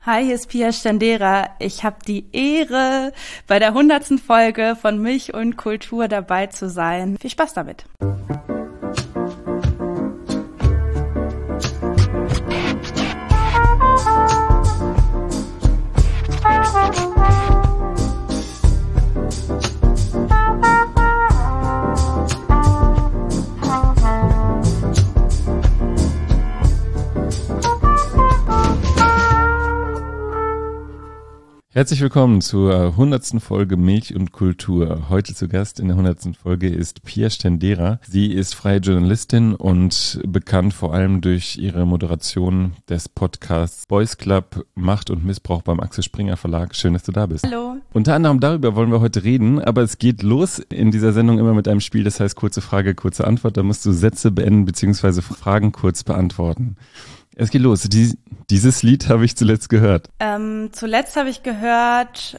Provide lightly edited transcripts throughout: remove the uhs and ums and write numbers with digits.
Hi, hier ist Pia Stendera. Ich habe die Ehre, bei der 100. Folge von Milch und Kultur dabei zu sein. Viel Spaß damit. Herzlich willkommen zur 100. Folge Milch und Kultur. Heute zu Gast in der 100. Folge ist Pia Stendera. Sie ist freie Journalistin und bekannt vor allem durch ihre Moderation des Podcasts Boys Club Macht und Missbrauch beim Axel Springer Verlag. Schön, dass du da bist. Hallo. Unter anderem darüber wollen wir heute reden, aber es geht los in dieser Sendung immer mit einem Spiel, das heißt kurze Frage, kurze Antwort. Da musst du Sätze beenden bzw. Fragen kurz beantworten. Es geht los. Dieses Lied habe ich zuletzt gehört. Zuletzt habe ich gehört,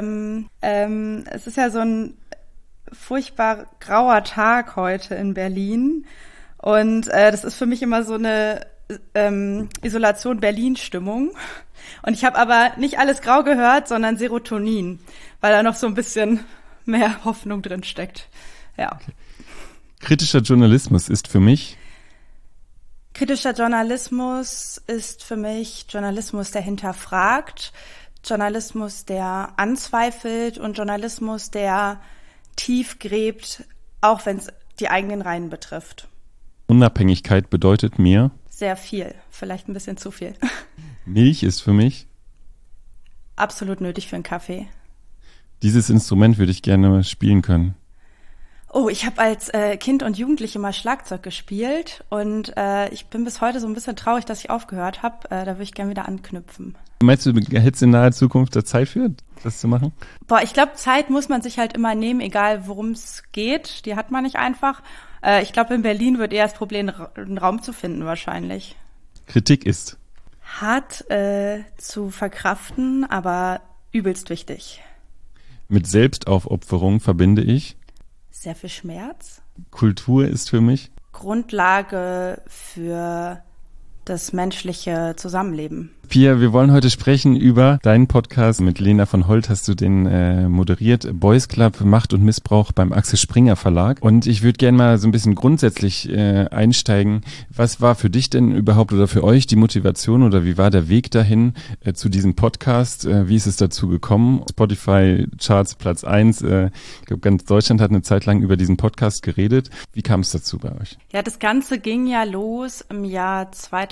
es ist ja so ein furchtbar grauer Tag heute in Berlin und das ist für mich immer so eine Isolation Berlin-Stimmung. Und ich habe aber nicht alles grau gehört, sondern Serotonin, weil da noch so ein bisschen mehr Hoffnung drin steckt. Ja. Okay. Kritischer Journalismus ist für mich... Kritischer Journalismus ist für mich Journalismus, der hinterfragt, Journalismus, der anzweifelt und Journalismus, der tief gräbt, auch wenn es die eigenen Reihen betrifft. Unabhängigkeit bedeutet mir? Sehr viel, vielleicht ein bisschen zu viel. Milch ist für mich? Absolut nötig für einen Kaffee. Dieses Instrument würde ich gerne spielen können. Oh, ich habe als Kind und Jugendliche mal Schlagzeug gespielt und ich bin bis heute so ein bisschen traurig, dass ich aufgehört habe. Da würde ich gerne wieder anknüpfen. Meinst du, hättest du in naher Zukunft da Zeit für, das zu machen? Ich glaube, Zeit muss man sich halt immer nehmen, egal worum es geht. Die hat man nicht einfach. Ich glaube, in Berlin wird eher das Problem, einen Raum zu finden wahrscheinlich. Kritik ist? Hart zu verkraften, aber übelst wichtig. Mit Selbstaufopferung verbinde ich? Sehr viel Schmerz. Kultur ist für mich? Grundlage für das menschliche Zusammenleben. Pia, wir wollen heute sprechen über deinen Podcast. Mit Lena von Holt hast du den moderiert. Boys Club Macht und Missbrauch beim Axel Springer Verlag. Und ich würde gerne mal so ein bisschen grundsätzlich einsteigen. Was war für dich denn überhaupt oder für euch die Motivation oder wie war der Weg dahin zu diesem Podcast? Wie ist es dazu gekommen? Spotify Charts Platz 1. Ich glaube, ganz Deutschland hat eine Zeit lang über diesen Podcast geredet. Wie kam es dazu bei euch? Ja, das Ganze ging ja los im Jahr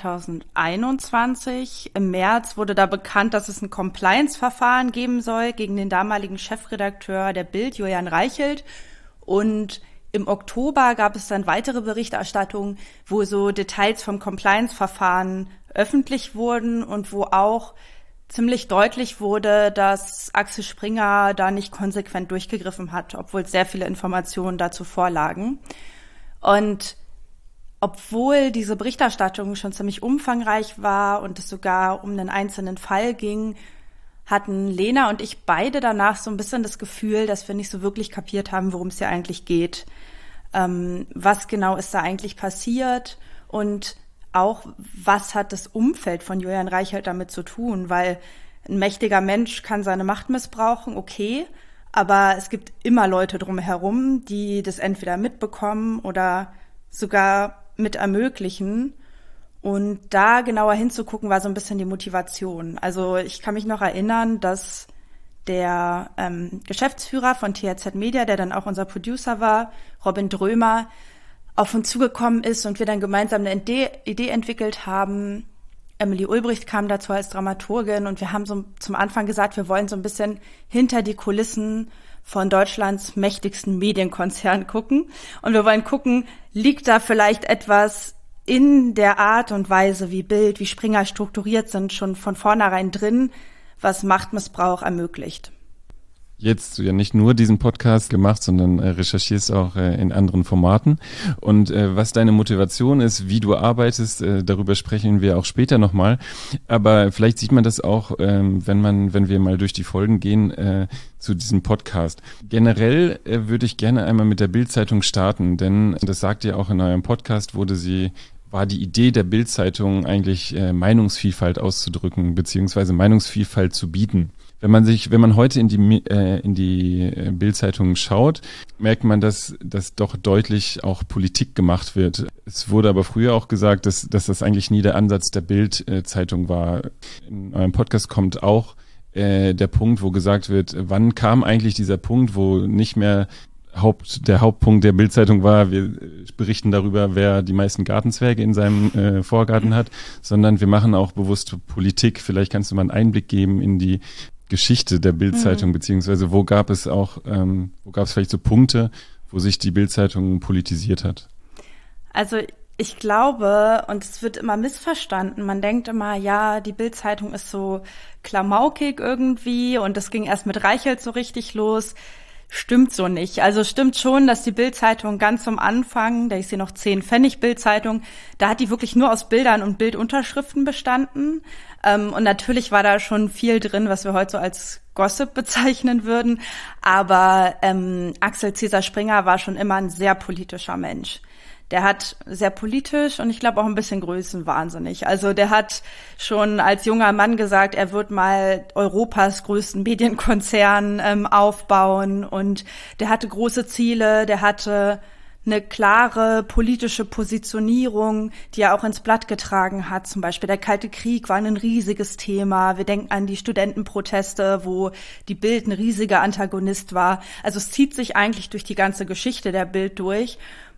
2021. Im März wurde da bekannt, dass es ein Compliance-Verfahren geben soll gegen den damaligen Chefredakteur der Bild, Julian Reichelt. Und im Oktober gab es dann weitere Berichterstattungen, wo so Details vom Compliance-Verfahren öffentlich wurden und wo auch ziemlich deutlich wurde, dass Axel Springer da nicht konsequent durchgegriffen hat, obwohl sehr viele Informationen dazu vorlagen. Und obwohl diese Berichterstattung schon ziemlich umfangreich war und es sogar um einen einzelnen Fall ging, hatten Lena und ich beide danach so ein bisschen das Gefühl, dass wir nicht so wirklich kapiert haben, worum es hier eigentlich geht. Was genau ist da eigentlich passiert und auch, was hat das Umfeld von Julian Reichelt damit zu tun? Weil ein mächtiger Mensch kann seine Macht missbrauchen, okay, aber es gibt immer Leute drumherum, die das entweder mitbekommen oder sogar mit ermöglichen. Und da genauer hinzugucken, war so ein bisschen die Motivation. Also ich kann mich noch erinnern, dass der Geschäftsführer von THZ Media, der dann auch unser Producer war, Robin Drömer, auf uns zugekommen ist und wir dann gemeinsam eine Idee entwickelt haben. Emily Ulbricht kam dazu als Dramaturgin und wir haben so zum Anfang gesagt, wir wollen so ein bisschen hinter die Kulissen von Deutschlands mächtigsten Medienkonzern gucken. Und wir wollen gucken, liegt da vielleicht etwas in der Art und Weise, wie Bild, wie Springer strukturiert sind, schon von vornherein drin, was Machtmissbrauch ermöglicht. Jetzt ja nicht nur diesen Podcast gemacht, sondern recherchierst auch in anderen Formaten. Und was deine Motivation ist, wie du arbeitest, darüber sprechen wir auch später nochmal. Aber vielleicht sieht man das auch, wenn wir mal durch die Folgen gehen zu diesem Podcast. Generell würde ich gerne einmal mit der Bild-Zeitung starten, denn das sagt ihr auch in eurem Podcast, wurde sie war die Idee der Bild-Zeitung eigentlich Meinungsvielfalt auszudrücken, beziehungsweise Meinungsvielfalt zu bieten. Wenn man heute in die Bild-Zeitung schaut, merkt man, dass doch deutlich auch Politik gemacht wird. Es wurde aber früher auch gesagt, dass das eigentlich nie der Ansatz der Bild-Zeitung war. In eurem Podcast kommt auch der Punkt, wo gesagt wird, wann kam eigentlich dieser Punkt, wo nicht mehr der Hauptpunkt der Bild-Zeitung war, wir berichten darüber, wer die meisten Gartenzwerge in seinem Vorgarten hat, sondern wir machen auch bewusst Politik. Vielleicht kannst du mal einen Einblick geben in die Geschichte der Bild-Zeitung, beziehungsweise wo gab es vielleicht so Punkte, wo sich die Bild-Zeitung politisiert hat? Also ich glaube, und es wird immer missverstanden, man denkt immer, ja, die Bild-Zeitung ist so klamaukig irgendwie und das ging erst mit Reichelt so richtig los. Stimmt so nicht. Also stimmt schon, dass die Bild-Zeitung ganz am Anfang, da ist sie noch 10 Pfennig Bild-Zeitung, da hat die wirklich nur aus Bildern und Bildunterschriften bestanden. Und natürlich war da schon viel drin, was wir heute so als Gossip bezeichnen würden. Aber Axel Cäsar Springer war schon immer ein sehr politischer Mensch. Der hat sehr politisch und ich glaube auch ein bisschen größenwahnsinnig. Also der hat schon als junger Mann gesagt, er wird mal Europas größten Medienkonzern aufbauen und der hatte große Ziele, der hatte eine klare politische Positionierung, die er auch ins Blatt getragen hat. Zum Beispiel der Kalte Krieg war ein riesiges Thema. Wir denken an die Studentenproteste, wo die Bild ein riesiger Antagonist war. Also es zieht sich eigentlich durch die ganze Geschichte der Bild durch.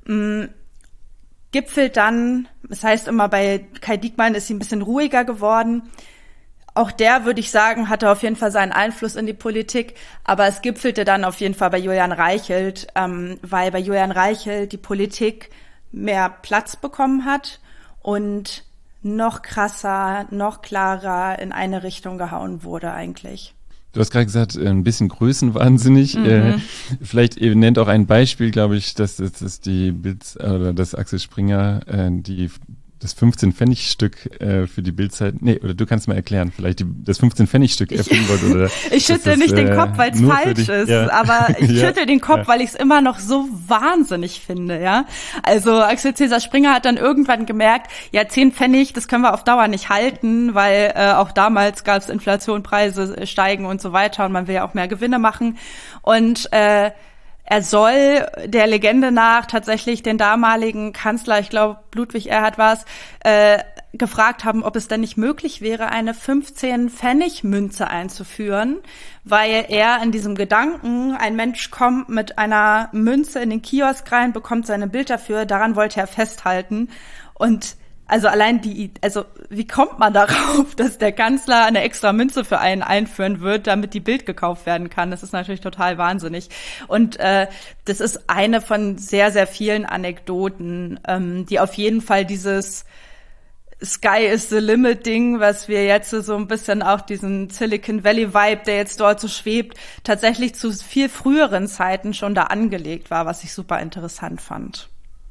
Gipfelt dann, das heißt immer, bei Kai Diekmann ist sie ein bisschen ruhiger geworden. Auch der, würde ich sagen, hatte auf jeden Fall seinen Einfluss in die Politik, aber es gipfelte dann auf jeden Fall bei Julian Reichelt, weil bei Julian Reichelt die Politik mehr Platz bekommen hat und noch krasser, noch klarer in eine Richtung gehauen wurde eigentlich. Du hast gerade gesagt, ein bisschen größenwahnsinnig. Vielleicht nennt auch ein Beispiel, glaube ich, dass die Bild oder das Axel Springer das 15-Pfennig-Stück für die Bildzeit, oder du kannst mal erklären, vielleicht das 15-Pfennig-Stück erfinden wollte. Oder ich schüttel nicht den Kopf, weil es falsch ist, aber ich schüttel den Kopf, weil ich es immer noch so wahnsinnig finde, ja. Also Axel Cäsar Springer hat dann irgendwann gemerkt, ja, 10 Pfennig, das können wir auf Dauer nicht halten, weil auch damals gab es Inflation, Preise steigen und so weiter und man will ja auch mehr Gewinne machen und er soll der Legende nach tatsächlich den damaligen Kanzler, ich glaube Ludwig Erhard war es, gefragt haben, ob es denn nicht möglich wäre, eine 15-Pfennig-Münze einzuführen, weil er in diesem Gedanken, ein Mensch kommt mit einer Münze in den Kiosk rein, bekommt seine Bild dafür, daran wollte er festhalten. Und also allein wie kommt man darauf, dass der Kanzler eine extra Münze für einen einführen wird, damit die Bild gekauft werden kann? Das ist natürlich total wahnsinnig. Und das ist eine von sehr, sehr vielen Anekdoten, die auf jeden Fall dieses Sky is the limit Ding, was wir jetzt so ein bisschen auch diesen Silicon Valley Vibe, der jetzt dort so schwebt, tatsächlich zu viel früheren Zeiten schon da angelegt war, was ich super interessant fand.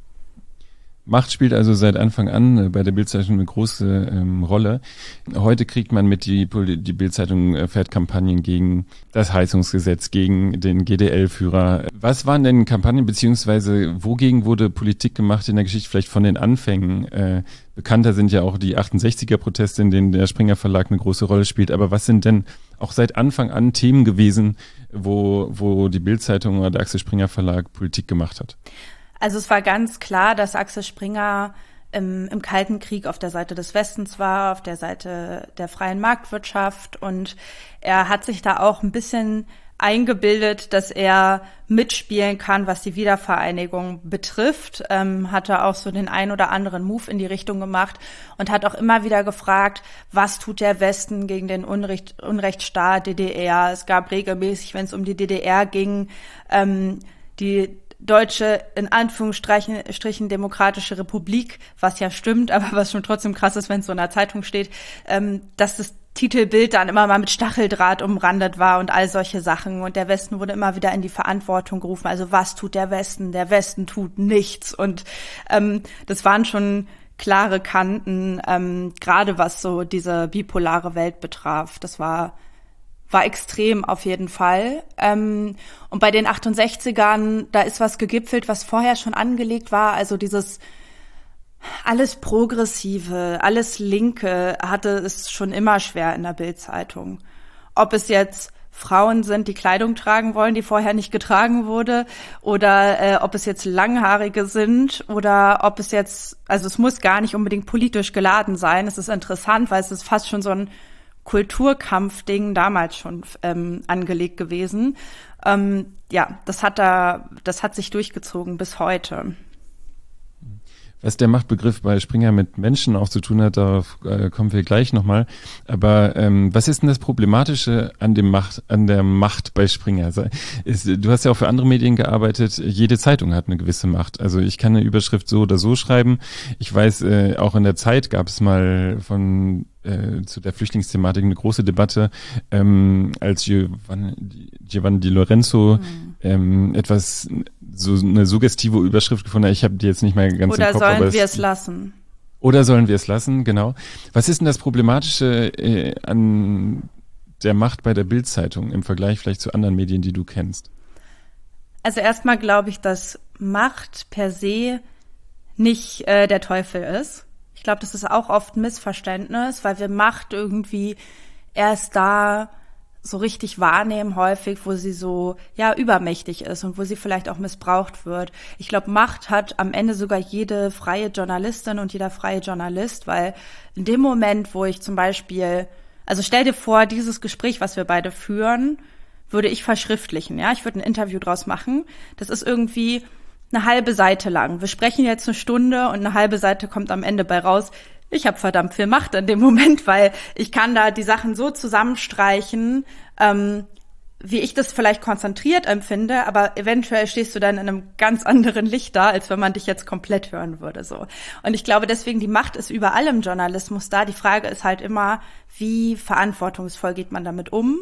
Macht spielt also seit Anfang an bei der Bild-Zeitung eine große Rolle. Heute kriegt man mit, die Bild-Zeitung fährt Kampagnen gegen das Heizungsgesetz, gegen den GDL-Führer. Was waren denn Kampagnen, beziehungsweise wogegen wurde Politik gemacht in der Geschichte, vielleicht von den Anfängen? Bekannter sind ja auch die 68er-Proteste, in denen der Springer Verlag eine große Rolle spielt. Aber was sind denn auch seit Anfang an Themen gewesen, wo die Bild-Zeitung oder der Axel Springer Verlag Politik gemacht hat? Also es war ganz klar, dass Axel Springer im Kalten Krieg auf der Seite des Westens war, auf der Seite der freien Marktwirtschaft und er hat sich da auch ein bisschen eingebildet, dass er mitspielen kann, was die Wiedervereinigung betrifft, hatte auch so den ein oder anderen Move in die Richtung gemacht und hat auch immer wieder gefragt, was tut der Westen gegen den Unrechtsstaat DDR? Es gab regelmäßig, wenn es um die DDR ging, die Deutsche, in Anführungsstrichen, Demokratische Republik, was ja stimmt, aber was schon trotzdem krass ist, wenn es so in der Zeitung steht, dass das Titelbild dann immer mal mit Stacheldraht umrandet war und all solche Sachen. Und der Westen wurde immer wieder in die Verantwortung gerufen. Also was tut der Westen? Der Westen tut nichts. Und das waren schon klare Kanten, gerade was so diese bipolare Welt betraf. Das war extrem auf jeden Fall. Und bei den 68ern, da ist was gegipfelt, was vorher schon angelegt war. Also dieses Alles Progressive, alles Linke hatte es schon immer schwer in der Bild-Zeitung. Ob es jetzt Frauen sind, die Kleidung tragen wollen, die vorher nicht getragen wurde, oder ob es jetzt Langhaarige sind oder ob es jetzt, also es muss gar nicht unbedingt politisch geladen sein. Es ist interessant, weil es ist fast schon so ein Kulturkampfding damals schon angelegt gewesen. Das hat sich durchgezogen bis heute. Was der Machtbegriff bei Springer mit Menschen auch zu tun hat, darauf kommen wir gleich nochmal. Aber was ist denn das Problematische an der Macht bei Springer? Du hast ja auch für andere Medien gearbeitet. Jede Zeitung hat eine gewisse Macht. Also ich kann eine Überschrift so oder so schreiben. Ich weiß, auch in der Zeit gab es mal zu der Flüchtlingsthematik eine große Debatte, als Giovanni Di Lorenzo etwas, so eine suggestive Überschrift gefunden hat. Ich habe die jetzt nicht mehr ganz im Kopf. Oder sollen wir es lassen? Oder sollen wir es lassen, genau. Was ist denn das Problematische an der Macht bei der Bild-Zeitung im Vergleich vielleicht zu anderen Medien, die du kennst? Also erstmal glaube ich, dass Macht per se nicht der Teufel ist. Ich glaube, das ist auch oft ein Missverständnis, weil wir Macht irgendwie erst da so richtig wahrnehmen häufig, wo sie so, übermächtig ist und wo sie vielleicht auch missbraucht wird. Ich glaube, Macht hat am Ende sogar jede freie Journalistin und jeder freie Journalist, weil in dem Moment, wo ich zum Beispiel, also stell dir vor, dieses Gespräch, was wir beide führen, würde ich verschriftlichen, ja? Ich würde ein Interview draus machen. Das ist irgendwie eine halbe Seite lang. Wir sprechen jetzt eine Stunde und eine halbe Seite kommt am Ende bei raus. Ich habe verdammt viel Macht in dem Moment, weil ich kann da die Sachen so zusammenstreichen, wie ich das vielleicht konzentriert empfinde, aber eventuell stehst du dann in einem ganz anderen Licht da, als wenn man dich jetzt komplett hören würde, so. Und ich glaube deswegen, die Macht ist überall im Journalismus da. Die Frage ist halt immer, wie verantwortungsvoll geht man damit um?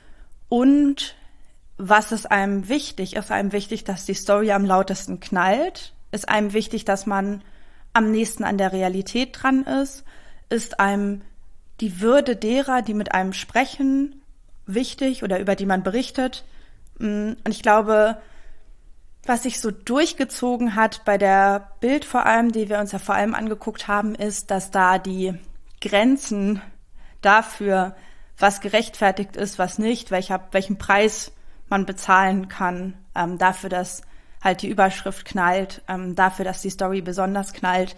Und was ist einem wichtig? Ist einem wichtig, dass die Story am lautesten knallt? Ist einem wichtig, dass man am nächsten an der Realität dran ist? Ist einem die Würde derer, die mit einem sprechen, wichtig oder über die man berichtet? Und ich glaube, was sich so durchgezogen hat bei der Bild vor allem, die wir uns ja vor allem angeguckt haben, ist, dass da die Grenzen dafür, was gerechtfertigt ist, was nicht, welchen Preis man bezahlen kann, dafür, dass halt die Überschrift knallt, dafür, dass die Story besonders knallt.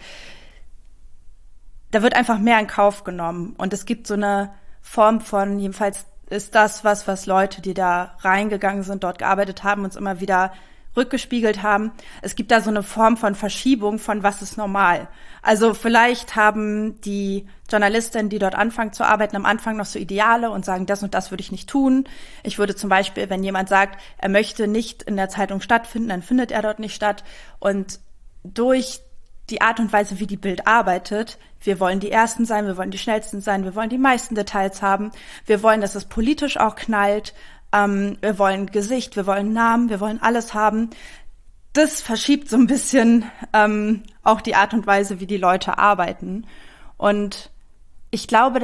Da wird einfach mehr in Kauf genommen. Und es gibt so eine Form von, jedenfalls ist das was Leute, die da reingegangen sind, dort gearbeitet haben, uns immer wieder rückgespiegelt haben. Es gibt da so eine Form von Verschiebung von was ist normal. Also vielleicht haben die Journalistinnen, die dort anfangen zu arbeiten, am Anfang noch so Ideale und sagen, das und das würde ich nicht tun. Ich würde zum Beispiel, wenn jemand sagt, er möchte nicht in der Zeitung stattfinden, dann findet er dort nicht statt. Und durch die Art und Weise, wie die Bild arbeitet, wir wollen die Ersten sein, wir wollen die Schnellsten sein, wir wollen die meisten Details haben, wir wollen, dass es politisch auch knallt, wir wollen Gesicht, wir wollen Namen, wir wollen alles haben. Das verschiebt so ein bisschen auch die Art und Weise, wie die Leute arbeiten. Und ich glaube,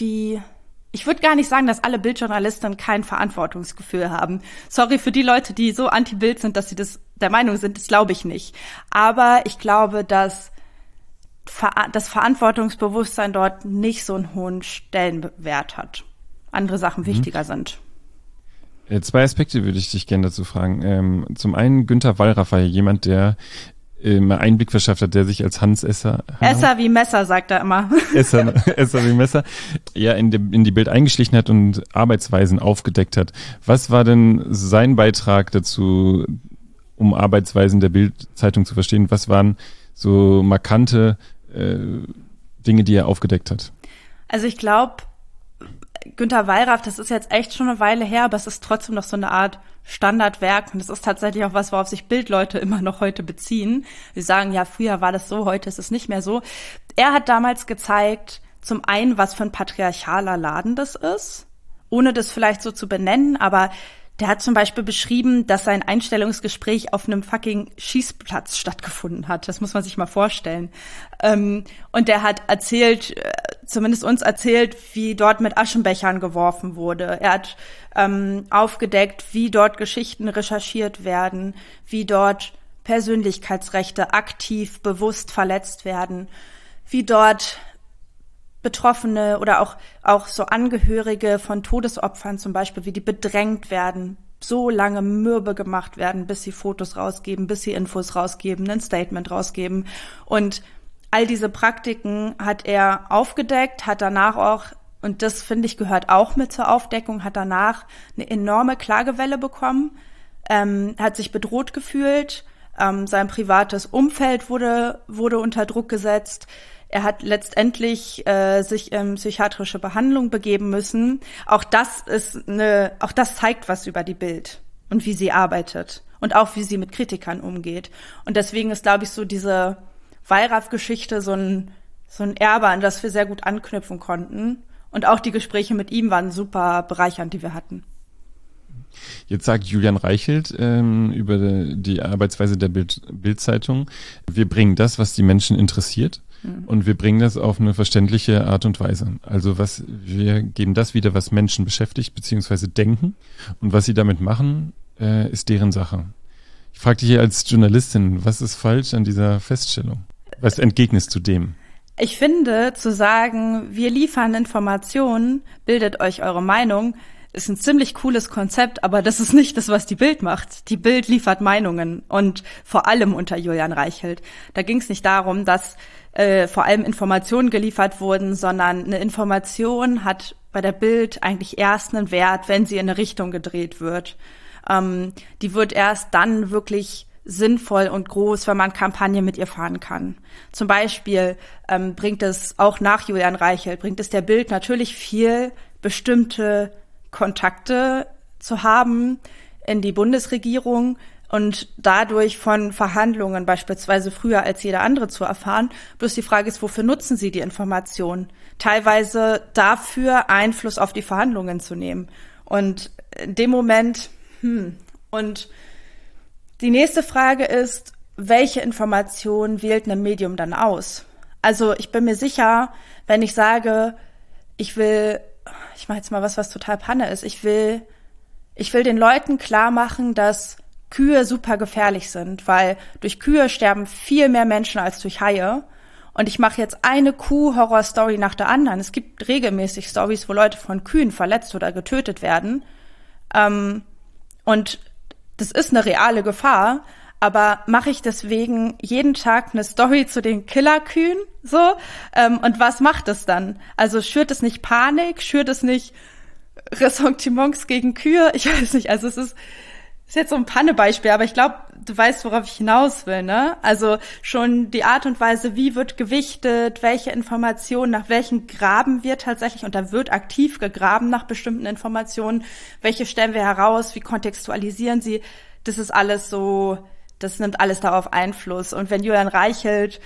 ich würde gar nicht sagen, dass alle Bildjournalisten kein Verantwortungsgefühl haben. Sorry für die Leute, die so anti-Bild sind, dass sie das der Meinung sind, das glaube ich nicht. Aber ich glaube, dass das Verantwortungsbewusstsein dort nicht so einen hohen Stellenwert hat. Andere Sachen wichtiger sind. Zwei Aspekte würde ich dich gerne dazu fragen. Zum einen, Günter Wallraff war ja jemand, der Einblick verschafft hat, der sich als Hans Esser... Esser wie Messer, sagt er immer. Esser wie Messer. Ja, in die Bild eingeschlichen hat und Arbeitsweisen aufgedeckt hat. Was war denn sein Beitrag dazu, um Arbeitsweisen der Bild-Zeitung zu verstehen? Was waren so markante Dinge, die er aufgedeckt hat? Also ich glaube, Günter Wallraff, das ist jetzt echt schon eine Weile her, aber es ist trotzdem noch so eine Art Standardwerk und es ist tatsächlich auch was, worauf sich Bildleute immer noch heute beziehen. Sie sagen, ja, früher war das so, heute ist es nicht mehr so. Er hat damals gezeigt, zum einen, was für ein patriarchaler Laden das ist, ohne das vielleicht so zu benennen, aber der hat zum Beispiel beschrieben, dass sein Einstellungsgespräch auf einem fucking Schießplatz stattgefunden hat. Das muss man sich mal vorstellen. Und der hat erzählt, zumindest uns erzählt, wie dort mit Aschenbechern geworfen wurde. Er hat aufgedeckt, wie dort Geschichten recherchiert werden, wie dort Persönlichkeitsrechte aktiv, bewusst verletzt werden, wie dort Betroffene oder auch so Angehörige von Todesopfern zum Beispiel, wie die bedrängt werden, so lange mürbe gemacht werden, bis sie Fotos rausgeben, bis sie Infos rausgeben, ein Statement rausgeben. Und all diese Praktiken hat er aufgedeckt, hat danach auch, und das finde ich gehört auch mit zur Aufdeckung, hat danach eine enorme Klagewelle bekommen, hat sich bedroht gefühlt, sein privates Umfeld wurde unter Druck gesetzt. Er hat letztendlich sich in psychiatrische Behandlung begeben müssen. Auch das zeigt was über die Bild und wie sie arbeitet und auch wie sie mit Kritikern umgeht. Und deswegen ist, glaube ich, so diese Wallraff-Geschichte so ein Erbe, an das wir sehr gut anknüpfen konnten. Und auch die Gespräche mit ihm waren super bereichernd, die wir hatten. Jetzt sagt Julian Reichelt über die Arbeitsweise der Bild-Zeitung, wir bringen das, was die Menschen interessiert. Und wir bringen das auf eine verständliche Art und Weise. Also wir geben das wieder, was Menschen beschäftigt bzw. denken. Und was sie damit machen, ist deren Sache. Ich frage dich hier als Journalistin, was ist falsch an dieser Feststellung? Was entgegnest du dem? Ich finde, zu sagen, wir liefern Informationen, bildet euch eure Meinung, ist ein ziemlich cooles Konzept, aber das ist nicht das, was die Bild macht. Die Bild liefert Meinungen und vor allem unter Julian Reichelt. Da ging es nicht darum, dass vor allem Informationen geliefert wurden, sondern eine Information hat bei der Bild eigentlich erst einen Wert, wenn sie in eine Richtung gedreht wird. Die wird erst dann wirklich sinnvoll und groß, wenn man Kampagne mit ihr fahren kann. Zum Beispiel bringt es auch nach Julian Reichelt, bringt es der Bild natürlich viel, bestimmte Kontakte zu haben in die Bundesregierung und dadurch von Verhandlungen beispielsweise früher als jeder andere zu erfahren. Bloß die Frage ist, wofür nutzen sie die Information? Teilweise dafür, Einfluss auf die Verhandlungen zu nehmen. Und in dem Moment, Und die nächste Frage ist, welche Information wählt ein Medium dann aus? Also ich bin mir sicher, wenn ich sage, ich mache jetzt mal was total Panne ist. Ich will den Leuten klar machen, dass Kühe super gefährlich sind, weil durch Kühe sterben viel mehr Menschen als durch Haie. Und ich mache jetzt eine Kuh-Horror-Story nach der anderen. Es gibt regelmäßig Stories, wo Leute von Kühen verletzt oder getötet werden. Und das ist eine reale Gefahr. Aber mache ich deswegen jeden Tag eine Story zu den Killerkühen? So? Und was macht es dann? Also schürt es nicht Panik? Schürt es nicht Ressentiments gegen Kühe? Ich weiß nicht. Also es ist jetzt so ein Pannebeispiel, aber ich glaube, du weißt, worauf ich hinaus will, ne? Also schon die Art und Weise, wie wird gewichtet, welche Informationen, nach welchen graben wir tatsächlich, und da wird aktiv gegraben nach bestimmten Informationen, welche stellen wir heraus, wie kontextualisieren sie, das ist alles so, das nimmt alles darauf Einfluss. Und wenn Julian Reichelt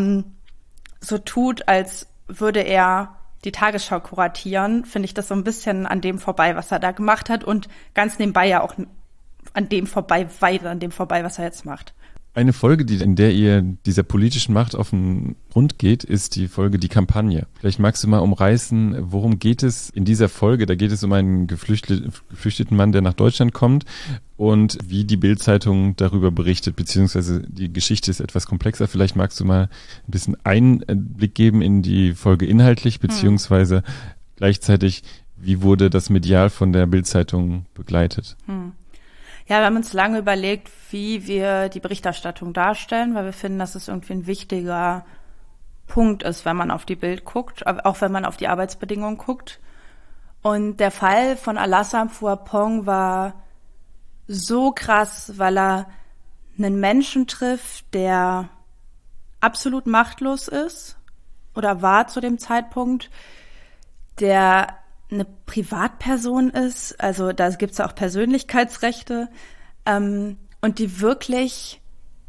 so tut, als würde er die Tagesschau kuratieren, finde ich das so ein bisschen an dem vorbei, was er da gemacht hat und ganz nebenbei ja auch an dem vorbei, was er jetzt macht. Eine Folge, in der ihr dieser politischen Macht auf den Grund geht, ist die Folge Die Kampagne. Vielleicht magst du mal umreißen, worum geht es in dieser Folge? Da geht es um einen geflüchteten Mann, der nach Deutschland kommt und wie die Bild-Zeitung darüber berichtet, beziehungsweise die Geschichte ist etwas komplexer. Vielleicht magst du mal ein bisschen Einblick geben in die Folge inhaltlich, beziehungsweise gleichzeitig, wie wurde das medial von der Bild-Zeitung begleitet? Ja, wir haben uns lange überlegt, wie wir die Berichterstattung darstellen, weil wir finden, dass es irgendwie ein wichtiger Punkt ist, wenn man auf die Bild guckt, auch wenn man auf die Arbeitsbedingungen guckt. Und der Fall von Alassane Fuapong war so krass, weil er einen Menschen trifft, der absolut machtlos ist oder war zu dem Zeitpunkt, der eine Privatperson ist, also da gibt's ja auch Persönlichkeitsrechte, und die wirklich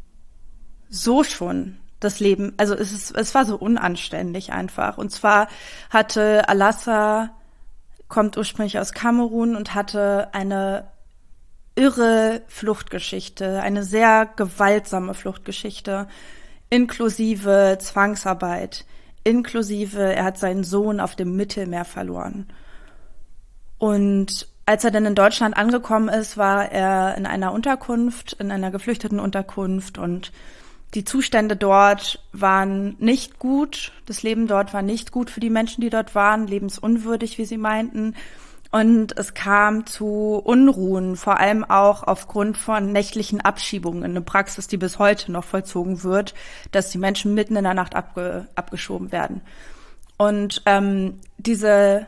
so schon das Leben, also es war so unanständig einfach. Und zwar hatte Alassane, kommt ursprünglich aus Kamerun und hatte eine irre Fluchtgeschichte, eine sehr gewaltsame Fluchtgeschichte, inklusive Zwangsarbeit, inklusive, er hat seinen Sohn auf dem Mittelmeer verloren. Und als er dann in Deutschland angekommen ist, war er in einer Unterkunft, in einer Geflüchtetenunterkunft, und die Zustände dort waren nicht gut. Das Leben dort war nicht gut für die Menschen, die dort waren, lebensunwürdig, wie sie meinten. Und es kam zu Unruhen, vor allem auch aufgrund von nächtlichen Abschiebungen. Eine Praxis, die bis heute noch vollzogen wird, dass die Menschen mitten in der Nacht abgeschoben werden. Und diesen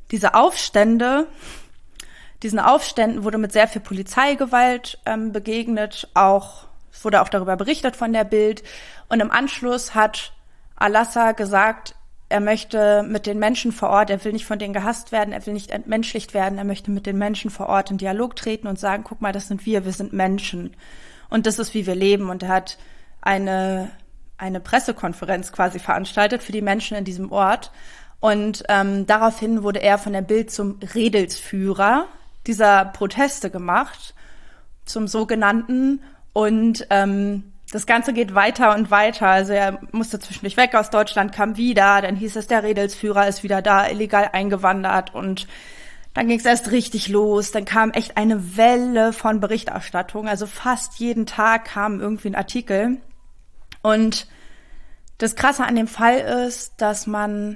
Aufständen wurde mit sehr viel Polizeigewalt begegnet. Es wurde auch darüber berichtet von der Bild. Und im Anschluss hat Al-Assad gesagt, er möchte mit den Menschen vor Ort, er will nicht von denen gehasst werden, er will nicht entmenschlicht werden, er möchte mit den Menschen vor Ort in Dialog treten und sagen, guck mal, das sind wir sind Menschen. Und das ist, wie wir leben. Und er hat eine Pressekonferenz quasi veranstaltet für die Menschen in diesem Ort. Und daraufhin wurde er von der Bild zum Redelsführer dieser Proteste gemacht, zum sogenannten. Und das Ganze geht weiter und weiter. Also er musste zwischendurch weg aus Deutschland, kam wieder. Dann hieß es, der Redelsführer ist wieder da, illegal eingewandert. Und dann ging es erst richtig los. Dann kam echt eine Welle von Berichterstattung. Also fast jeden Tag kam irgendwie ein Artikel. Und das Krasse an dem Fall ist, dass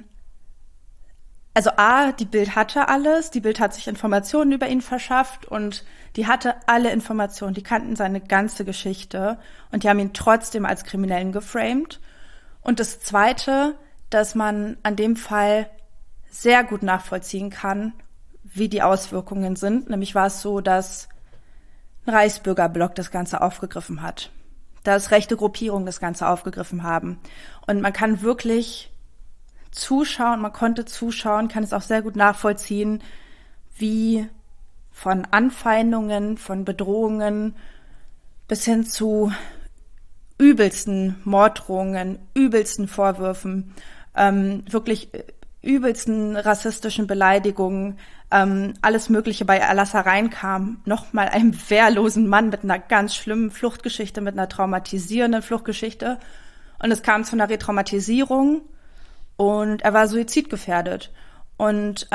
die Bild hatte alles, die Bild hat sich Informationen über ihn verschafft und die hatte alle Informationen, die kannten seine ganze Geschichte und die haben ihn trotzdem als Kriminellen geframed. Und das Zweite, dass man an dem Fall sehr gut nachvollziehen kann, wie die Auswirkungen sind. Nämlich war es so, dass ein Reichsbürgerblock das Ganze aufgegriffen hat, dass rechte Gruppierungen das Ganze aufgegriffen haben. Und man kann wirklich konnte zuschauen, kann es auch sehr gut nachvollziehen, wie von Anfeindungen, von Bedrohungen bis hin zu übelsten Morddrohungen, übelsten Vorwürfen, wirklich übelsten rassistischen Beleidigungen, alles Mögliche bei Al-Assad reinkam. Nochmal einem wehrlosen Mann mit einer ganz schlimmen Fluchtgeschichte, mit einer traumatisierenden Fluchtgeschichte. Und es kam zu einer Retraumatisierung. Und er war suizidgefährdet. Und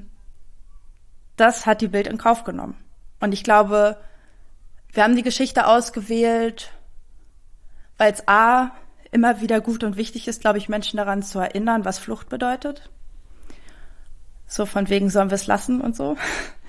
das hat die Bild in Kauf genommen. Und ich glaube, wir haben die Geschichte ausgewählt, weil es immer wieder gut und wichtig ist, glaube ich, Menschen daran zu erinnern, was Flucht bedeutet. So von wegen sollen wir es lassen und so.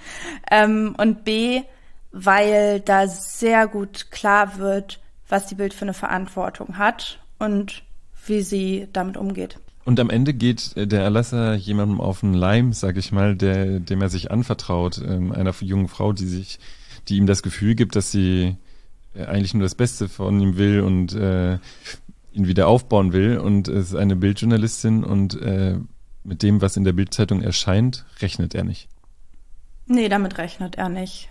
Und B, weil da sehr gut klar wird, was die Bild für eine Verantwortung hat und wie sie damit umgeht. Und am Ende geht der Al-Assad jemandem auf den Leim, sag ich mal, dem er sich anvertraut, einer jungen Frau, die ihm das Gefühl gibt, dass sie eigentlich nur das Beste von ihm will und ihn wieder aufbauen will. Und es ist eine Bildjournalistin und mit dem, was in der Bildzeitung erscheint, rechnet er nicht. Nee, damit rechnet er nicht.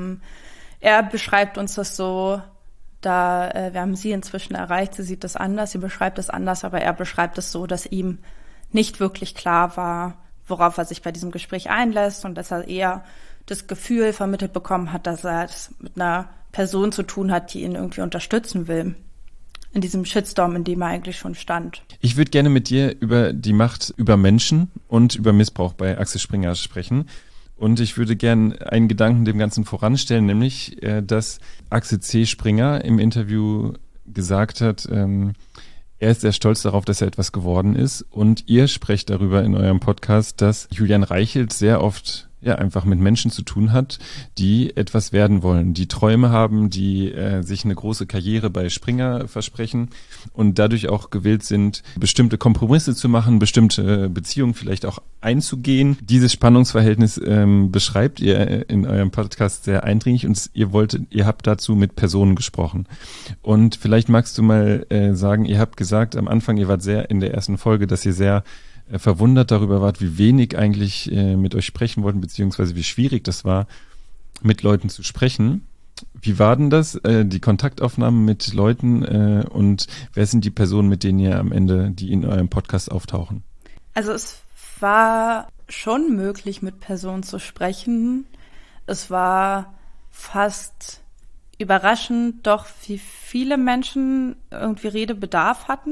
Er beschreibt uns das so, wir haben sie inzwischen erreicht, sie sieht das anders, sie beschreibt es anders, aber er beschreibt es so, dass ihm nicht wirklich klar war, worauf er sich bei diesem Gespräch einlässt und dass er eher das Gefühl vermittelt bekommen hat, dass er es mit einer Person zu tun hat, die ihn irgendwie unterstützen will. In diesem Shitstorm, in dem er eigentlich schon stand. Ich würde gerne mit dir über die Macht über Menschen und über Missbrauch bei Axel Springer sprechen. Und ich würde gern einen Gedanken dem Ganzen voranstellen, nämlich, dass Axel C. Springer im Interview gesagt hat, er ist sehr stolz darauf, dass er etwas geworden ist. Und ihr sprecht darüber in eurem Podcast, dass Julian Reichelt sehr oft einfach mit Menschen zu tun hat, die etwas werden wollen, die Träume haben, die sich eine große Karriere bei Springer versprechen und dadurch auch gewillt sind, bestimmte Kompromisse zu machen, bestimmte Beziehungen vielleicht auch einzugehen. Dieses Spannungsverhältnis beschreibt ihr in eurem Podcast sehr eindringlich und ihr habt dazu mit Personen gesprochen. Und vielleicht magst du mal sagen, ihr habt gesagt am Anfang, ihr wart sehr in der ersten Folge, dass ihr sehr verwundert darüber wart, wie wenig eigentlich mit euch sprechen wollten, beziehungsweise wie schwierig das war, mit Leuten zu sprechen. Wie war denn das, die Kontaktaufnahme mit Leuten und wer sind die Personen, mit denen ihr am Ende, die in eurem Podcast auftauchen? Also es war schon möglich, mit Personen zu sprechen. Es war fast überraschend, doch wie viele Menschen irgendwie Redebedarf hatten.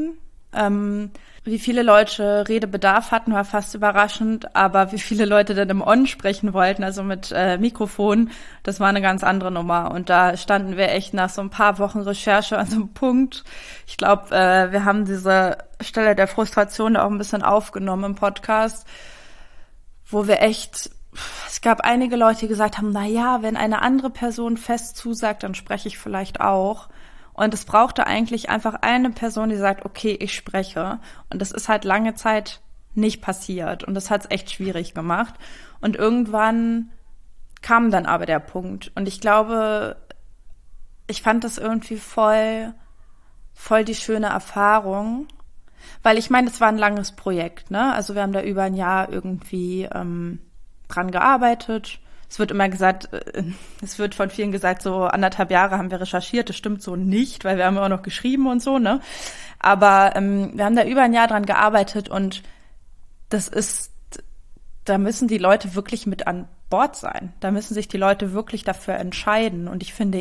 Wie viele Leute Redebedarf hatten, war fast überraschend, aber wie viele Leute denn im On sprechen wollten, also mit Mikrofon, das war eine ganz andere Nummer. Und da standen wir echt nach so ein paar Wochen Recherche an so einem Punkt. Ich glaube, wir haben diese Stelle der Frustration auch ein bisschen aufgenommen im Podcast, wo wir echt, es gab einige Leute, die gesagt haben, na ja, wenn eine andere Person fest zusagt, dann spreche ich vielleicht auch. Und es brauchte eigentlich einfach eine Person, die sagt, okay, ich spreche. Und das ist halt lange Zeit nicht passiert. Und das hat es echt schwierig gemacht. Und irgendwann kam dann aber der Punkt. Und ich glaube, ich fand das irgendwie voll die schöne Erfahrung. Weil ich meine, es war ein langes Projekt, ne? Also wir haben da über ein Jahr irgendwie dran gearbeitet. Es wird immer gesagt, es wird von vielen gesagt, so 1,5 Jahre haben wir recherchiert. Das stimmt so nicht, weil wir haben ja auch noch geschrieben und so, ne? Aber wir haben da über ein Jahr dran gearbeitet und da müssen die Leute wirklich mit an Bord sein. Da müssen sich die Leute wirklich dafür entscheiden. Und ich finde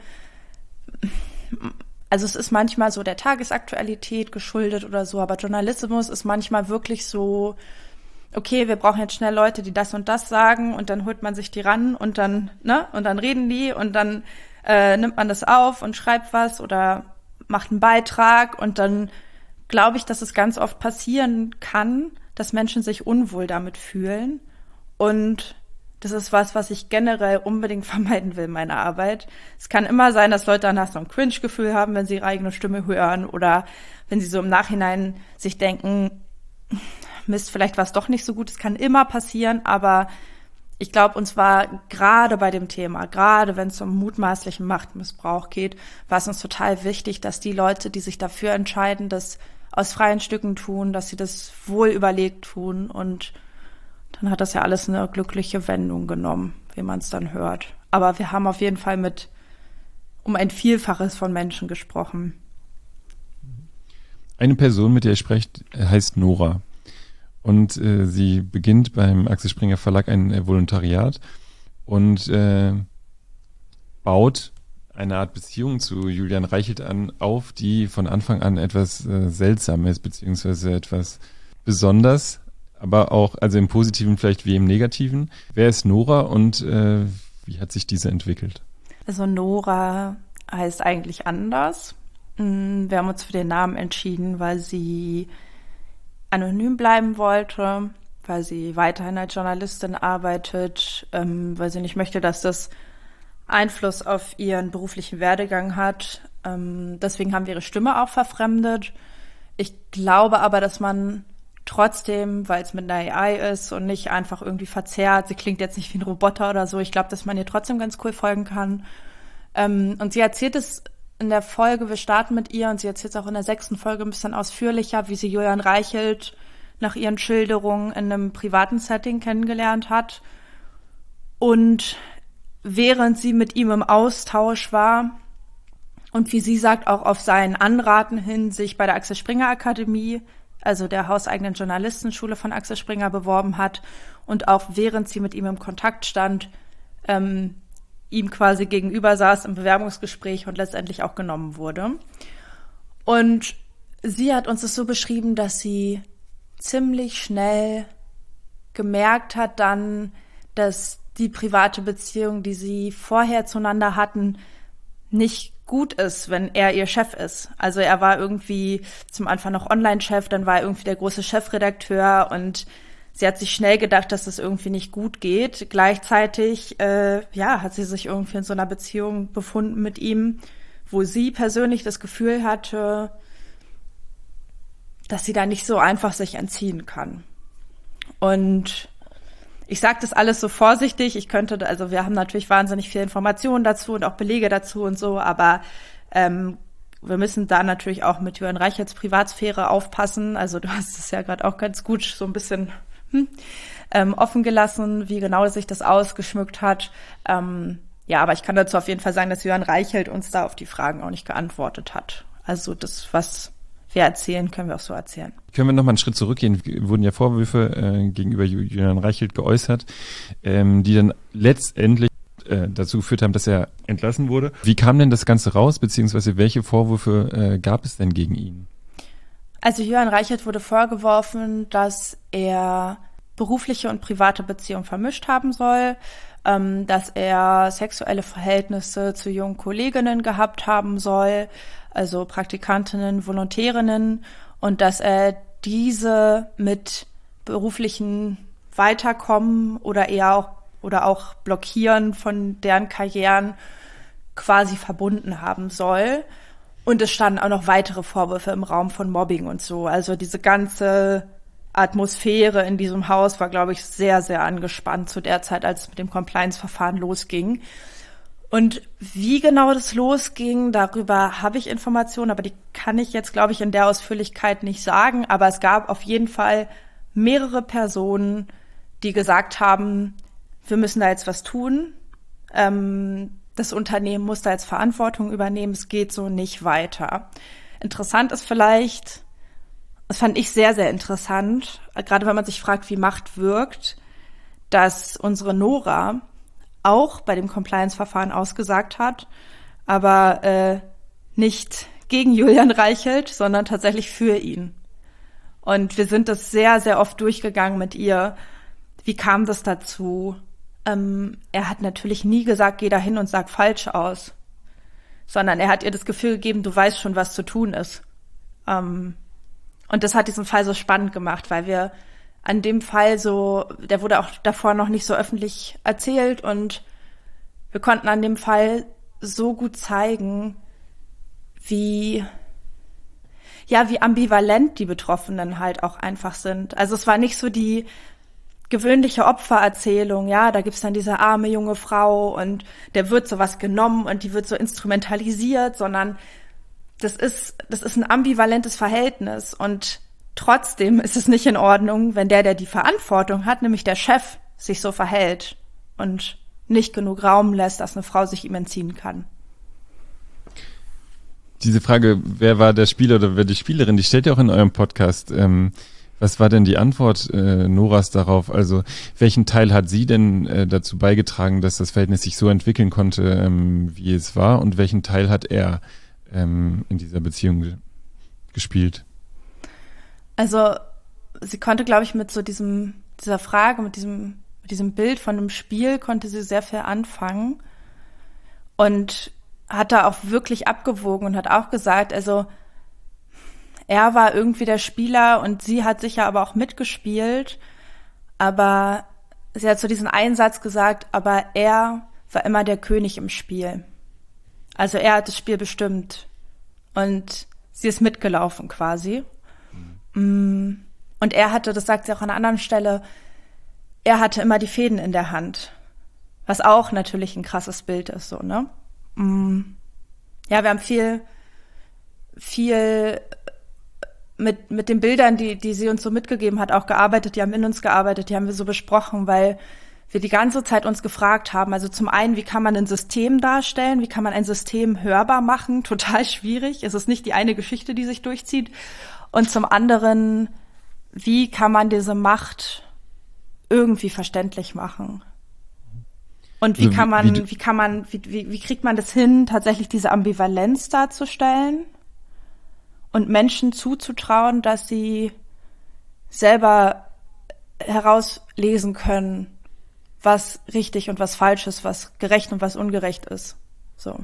also es ist manchmal so der Tagesaktualität geschuldet oder so, aber Journalismus ist manchmal wirklich so, okay, wir brauchen jetzt schnell Leute, die das und das sagen und dann holt man sich die ran und dann, ne, und dann reden die und dann nimmt man das auf und schreibt was oder macht einen Beitrag und dann glaube ich, dass es ganz oft passieren kann, dass Menschen sich unwohl damit fühlen und das ist was ich generell unbedingt vermeiden will in meiner Arbeit. Es kann immer sein, dass Leute danach so ein Cringe-Gefühl haben, wenn sie ihre eigene Stimme hören oder wenn sie so im Nachhinein sich denken, Mist, vielleicht war es doch nicht so gut. Es kann immer passieren, aber ich glaube, uns war gerade bei dem Thema, gerade wenn es um mutmaßlichen Machtmissbrauch geht, war es uns total wichtig, dass die Leute, die sich dafür entscheiden, das aus freien Stücken tun, dass sie das wohl überlegt tun und dann hat das ja alles eine glückliche Wendung genommen, wie man es dann hört. Aber wir haben auf jeden Fall um ein Vielfaches von Menschen gesprochen. Eine Person, mit der ihr sprecht, heißt Nora. Und sie beginnt beim Axel Springer Verlag ein Volontariat und baut eine Art Beziehung zu Julian Reichelt auf, die von Anfang an etwas seltsam ist, beziehungsweise etwas besonders, aber auch, also im Positiven vielleicht wie im Negativen. Wer ist Nora und wie hat sich diese entwickelt? Also Nora heißt eigentlich anders. Wir haben uns für den Namen entschieden, weil sie anonym bleiben wollte, weil sie weiterhin als Journalistin arbeitet, weil sie nicht möchte, dass das Einfluss auf ihren beruflichen Werdegang hat. Deswegen haben wir ihre Stimme auch verfremdet. Ich glaube aber, dass man trotzdem, weil es mit einer AI ist und nicht einfach irgendwie verzerrt, sie klingt jetzt nicht wie ein Roboter oder so, ich glaube, dass man ihr trotzdem ganz cool folgen kann. Und sie erzählt es in der Folge, wir starten mit ihr und sie erzählt es auch in der 6. Folge ein bisschen ausführlicher, wie sie Julian Reichelt nach ihren Schilderungen in einem privaten Setting kennengelernt hat. Und während sie mit ihm im Austausch war und wie sie sagt, auch auf seinen Anraten hin sich bei der Axel Springer Akademie, also der hauseigenen Journalistenschule von Axel Springer, beworben hat und auch während sie mit ihm im Kontakt stand, ihm quasi gegenüber saß im Bewerbungsgespräch und letztendlich auch genommen wurde. Und sie hat uns das so beschrieben, dass sie ziemlich schnell gemerkt hat dann, dass die private Beziehung, die sie vorher zueinander hatten, nicht gut ist, wenn er ihr Chef ist. Also er war irgendwie zum Anfang noch Online-Chef, dann war er irgendwie der große Chefredakteur und sie hat sich schnell gedacht, dass das irgendwie nicht gut geht. Gleichzeitig hat sie sich irgendwie in so einer Beziehung befunden mit ihm, wo sie persönlich das Gefühl hatte, dass sie da nicht so einfach sich entziehen kann. Und ich sage das alles so vorsichtig. Wir haben natürlich wahnsinnig viel Informationen dazu und auch Belege dazu und so, aber wir müssen da natürlich auch mit Julian Reichelts Privatsphäre aufpassen. Also du hast es ja gerade auch ganz gut so ein bisschen offen gelassen, wie genau sich das ausgeschmückt hat. Aber ich kann dazu auf jeden Fall sagen, dass Julian Reichelt uns da auf die Fragen auch nicht geantwortet hat. Also das, was wir erzählen, können wir auch so erzählen. Können wir noch mal einen Schritt zurückgehen? Wurden ja Vorwürfe gegenüber Julian Reichelt geäußert, die dann letztendlich dazu geführt haben, dass er entlassen wurde. Wie kam denn das Ganze raus, beziehungsweise welche Vorwürfe gab es denn gegen ihn? Also Julian Reichelt wurde vorgeworfen, dass er berufliche und private Beziehungen vermischt haben soll, dass er sexuelle Verhältnisse zu jungen Kolleginnen gehabt haben soll, also Praktikantinnen, Volontärinnen, und dass er diese mit beruflichen Weiterkommen oder auch Blockieren von deren Karrieren quasi verbunden haben soll. Und es standen auch noch weitere Vorwürfe im Raum von Mobbing und so. Also diese ganze Atmosphäre in diesem Haus war, glaube ich, sehr, sehr angespannt zu der Zeit, als es mit dem Compliance-Verfahren losging. Und wie genau das losging, darüber habe ich Informationen, aber die kann ich jetzt, glaube ich, in der Ausführlichkeit nicht sagen. Aber es gab auf jeden Fall mehrere Personen, die gesagt haben, wir müssen da jetzt was tun. Das Unternehmen muss da jetzt Verantwortung übernehmen, es geht so nicht weiter. Interessant ist vielleicht, das fand ich sehr, sehr interessant, gerade wenn man sich fragt, wie Macht wirkt, dass unsere Nora auch bei dem Compliance-Verfahren ausgesagt hat, aber nicht gegen Julian Reichelt, sondern tatsächlich für ihn. Und wir sind das sehr, sehr oft durchgegangen mit ihr. Wie kam das dazu? Er hat natürlich nie gesagt, geh da hin und sag falsch aus, sondern er hat ihr das Gefühl gegeben, du weißt schon, was zu tun ist. Und das hat diesen Fall so spannend gemacht, weil wir an dem Fall der wurde auch davor noch nicht so öffentlich erzählt, und wir konnten an dem Fall so gut zeigen, wie ambivalent die Betroffenen halt auch einfach sind. Also es war nicht so die gewöhnliche Opfererzählung, ja, da gibt's dann diese arme junge Frau und der wird sowas genommen und die wird so instrumentalisiert, sondern das ist ein ambivalentes Verhältnis, und trotzdem ist es nicht in Ordnung, wenn der die Verantwortung hat, nämlich der Chef, sich so verhält und nicht genug Raum lässt, dass eine Frau sich ihm entziehen kann. Diese Frage, wer war der Spieler oder wer die Spielerin, die stellt ihr auch in eurem Podcast. Was war denn die Antwort Noras darauf? Also welchen Teil hat sie denn dazu beigetragen, dass das Verhältnis sich so entwickeln konnte, wie es war? Und welchen Teil hat er in dieser Beziehung gespielt? Also sie konnte, glaube ich, mit so dieser Frage, mit diesem Bild von einem Spiel, konnte sie sehr viel anfangen und hat da auch wirklich abgewogen und hat auch gesagt, also er war irgendwie der Spieler und sie hat sicher aber auch mitgespielt, aber sie hat so diesen Einsatz gesagt, aber er war immer der König im Spiel. Also er hat das Spiel bestimmt und sie ist mitgelaufen quasi. Und er hatte, das sagt sie auch an einer anderen Stelle, er hatte immer die Fäden in der Hand, was auch natürlich ein krasses Bild ist, so, ne? Ja, wir haben viel mit den Bildern, die sie uns so mitgegeben hat, auch gearbeitet, die haben in uns gearbeitet, die haben wir so besprochen, weil wir die ganze Zeit uns gefragt haben, also zum einen, wie kann man ein System darstellen, wie kann man ein System hörbar machen, total schwierig, es ist nicht die eine Geschichte, die sich durchzieht, und zum anderen, wie kann man diese Macht irgendwie verständlich machen? Und wie kriegt man das hin, tatsächlich diese Ambivalenz darzustellen? Und Menschen zuzutrauen, dass sie selber herauslesen können, was richtig und was falsch ist, was gerecht und was ungerecht ist. So.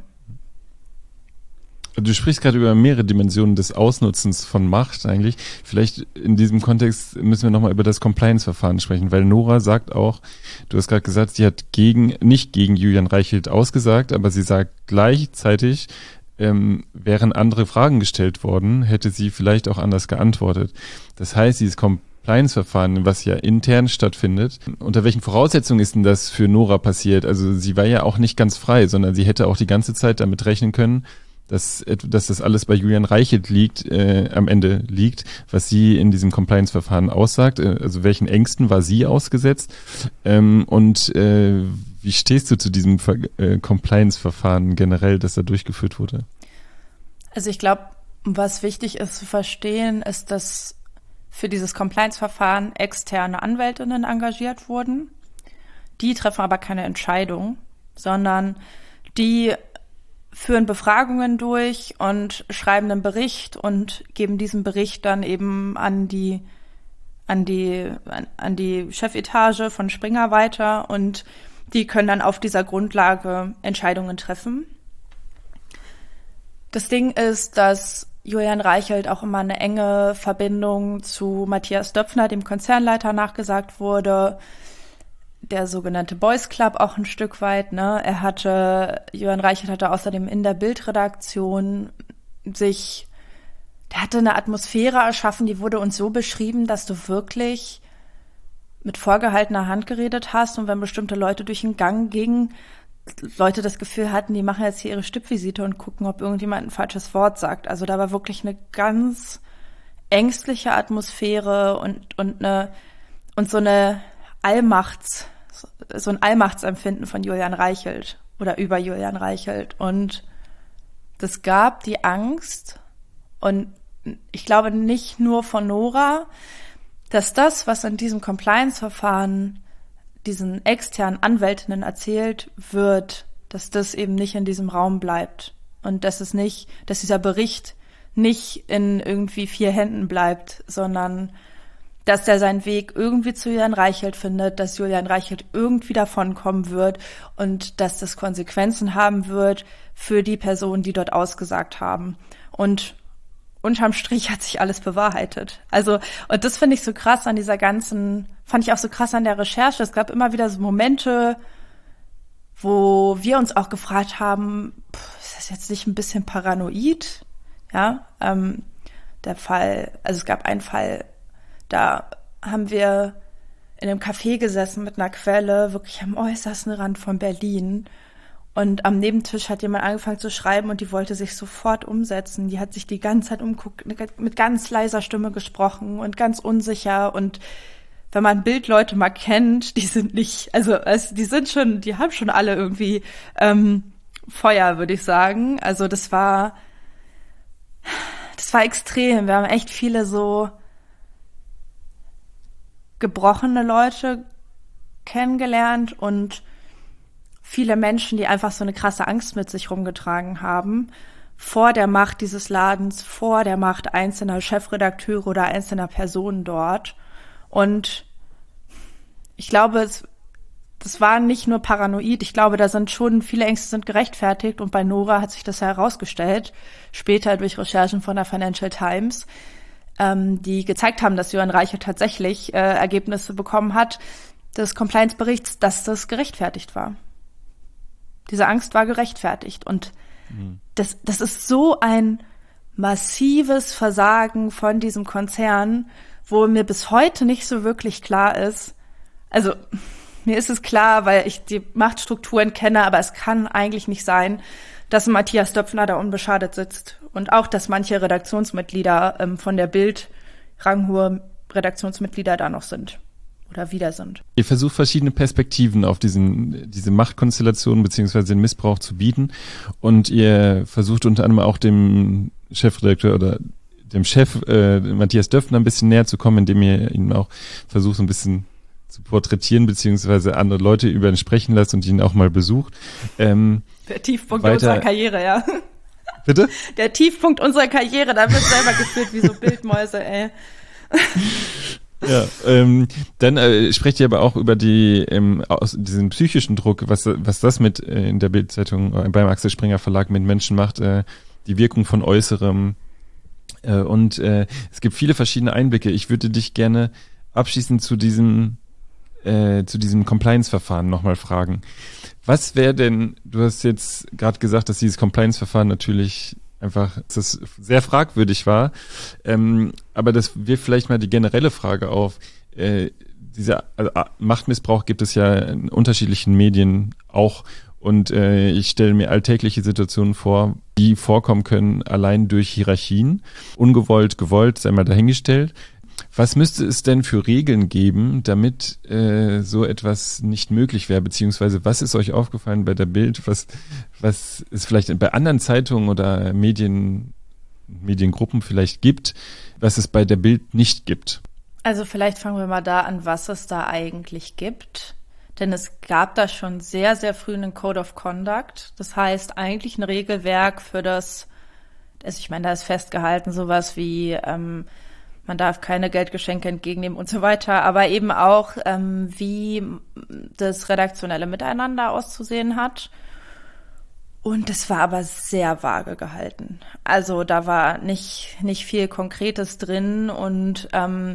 Du sprichst gerade über mehrere Dimensionen des Ausnutzens von Macht eigentlich. Vielleicht in diesem Kontext müssen wir nochmal über das Compliance-Verfahren sprechen, weil Nora sagt auch, du hast gerade gesagt, sie hat nicht gegen Julian Reichelt ausgesagt, aber sie sagt gleichzeitig, wären andere Fragen gestellt worden, hätte sie vielleicht auch anders geantwortet. Das heißt, dieses Compliance-Verfahren, was ja intern stattfindet, unter welchen Voraussetzungen ist denn das für Nora passiert? Also sie war ja auch nicht ganz frei, sondern sie hätte auch die ganze Zeit damit rechnen können, dass das alles bei Julian Reichelt am Ende liegt, was sie in diesem Compliance-Verfahren aussagt. Also welchen Ängsten war sie ausgesetzt? Wie stehst du zu diesem Compliance-Verfahren generell, das da durchgeführt wurde? Also ich glaube, was wichtig ist zu verstehen, ist, dass für dieses Compliance-Verfahren externe Anwältinnen engagiert wurden. Die treffen aber keine Entscheidung, sondern die führen Befragungen durch und schreiben einen Bericht und geben diesen Bericht dann eben an die Chefetage von Springer weiter und die können dann auf dieser Grundlage Entscheidungen treffen. Das Ding ist, dass Julian Reichelt auch immer eine enge Verbindung zu Matthias Döpfner, dem Konzernleiter, nachgesagt wurde. Der sogenannte Boys Club auch ein Stück weit, ne? Julian Reichelt hatte außerdem in der Bild-Redaktion der hatte eine Atmosphäre erschaffen, die wurde uns so beschrieben, dass du wirklich mit vorgehaltener Hand geredet hast und wenn bestimmte Leute durch den Gang gingen, Leute das Gefühl hatten, die machen jetzt hier ihre Stippvisite und gucken, ob irgendjemand ein falsches Wort sagt. Also da war wirklich eine ganz ängstliche Atmosphäre und so ein Allmachtsempfinden von Julian Reichelt oder über Julian Reichelt. Und das gab die Angst, und ich glaube nicht nur von Nora, dass das, was in diesem Compliance-Verfahren diesen externen Anwältinnen erzählt wird, dass das eben nicht in diesem Raum bleibt und dass dieser Bericht nicht in irgendwie 4 Händen bleibt, sondern dass der seinen Weg irgendwie zu Julian Reichelt findet, dass Julian Reichelt irgendwie davonkommen wird und dass das Konsequenzen haben wird für die Personen, die dort ausgesagt haben. Und unterm Strich hat sich alles bewahrheitet. Also, und das finde ich so krass an fand ich auch so krass an der Recherche. Es gab immer wieder so Momente, wo wir uns auch gefragt haben, ist das jetzt nicht ein bisschen paranoid? Ja, es gab einen Fall, da haben wir in einem Café gesessen mit einer Quelle, wirklich am äußersten Rand von Berlin. Und am Nebentisch hat jemand angefangen zu schreiben und die wollte sich sofort umsetzen. Die hat sich die ganze Zeit umguckt, mit ganz leiser Stimme gesprochen und ganz unsicher. Und wenn man Bildleute mal kennt, die haben schon alle irgendwie Feuer, würde ich sagen. Also das war extrem. Wir haben echt viele so gebrochene Leute kennengelernt und viele Menschen, die einfach so eine krasse Angst mit sich rumgetragen haben, vor der Macht dieses Ladens, vor der Macht einzelner Chefredakteure oder einzelner Personen dort. Und ich glaube, das war nicht nur paranoid. Ich glaube, da sind schon viele Ängste sind gerechtfertigt. Und bei Nora hat sich das herausgestellt, später durch Recherchen von der Financial Times, die gezeigt haben, dass Julian Reichelt tatsächlich Ergebnisse bekommen hat des Compliance-Berichts, dass das gerechtfertigt war. Diese Angst war gerechtfertigt. Und das ist so ein massives Versagen von diesem Konzern, wo mir bis heute nicht so wirklich klar ist. Also mir ist es klar, weil ich die Machtstrukturen kenne, aber es kann eigentlich nicht sein, dass Matthias Döpfner da unbeschadet sitzt. Und auch, dass manche Redaktionsmitglieder von der Bild, ranghohe Redaktionsmitglieder da noch sind. Oder wieder sind. Ihr versucht verschiedene Perspektiven auf diese Machtkonstellation beziehungsweise den Missbrauch zu bieten und ihr versucht unter anderem auch dem Chefredakteur oder dem Chef Matthias Döpfner ein bisschen näher zu kommen, indem ihr ihn auch versucht so ein bisschen zu porträtieren beziehungsweise andere Leute über ihn sprechen lasst und ihn auch mal besucht. Der Tiefpunkt unserer Karriere, ja. Bitte? Der Tiefpunkt unserer Karriere, da wird selber gefühlt wie so Bildmäuse, ey. Ja, dann sprecht ihr aber auch über diesen psychischen Druck, was das mit in der Bild-Zeitung beim Axel Springer Verlag mit Menschen macht, die Wirkung von Äußerem. Und es gibt viele verschiedene Einblicke. Ich würde dich gerne abschließend zu diesem Compliance-Verfahren nochmal fragen. Was wäre denn, du hast jetzt gerade gesagt, dass dieses Compliance-Verfahren natürlich einfach, dass es sehr fragwürdig war, aber das wirft vielleicht mal die generelle Frage auf. Dieser Machtmissbrauch gibt es ja in unterschiedlichen Medien auch und ich stelle mir alltägliche Situationen vor, die vorkommen können, allein durch Hierarchien, ungewollt, gewollt, sei mal dahingestellt. Was müsste es denn für Regeln geben, damit so etwas nicht möglich wäre? Beziehungsweise was ist euch aufgefallen bei der Bild? Was es vielleicht bei anderen Zeitungen oder Mediengruppen vielleicht gibt, was es bei der Bild nicht gibt? Also vielleicht fangen wir mal da an, was es da eigentlich gibt. Denn es gab da schon sehr, sehr früh einen Code of Conduct. Das heißt eigentlich ein Regelwerk für das, also ich meine, da ist festgehalten sowas wie, man darf keine Geldgeschenke entgegennehmen und so weiter, aber eben auch, wie das redaktionelle Miteinander auszusehen hat. Und das war aber sehr vage gehalten. Also da war nicht viel Konkretes drin und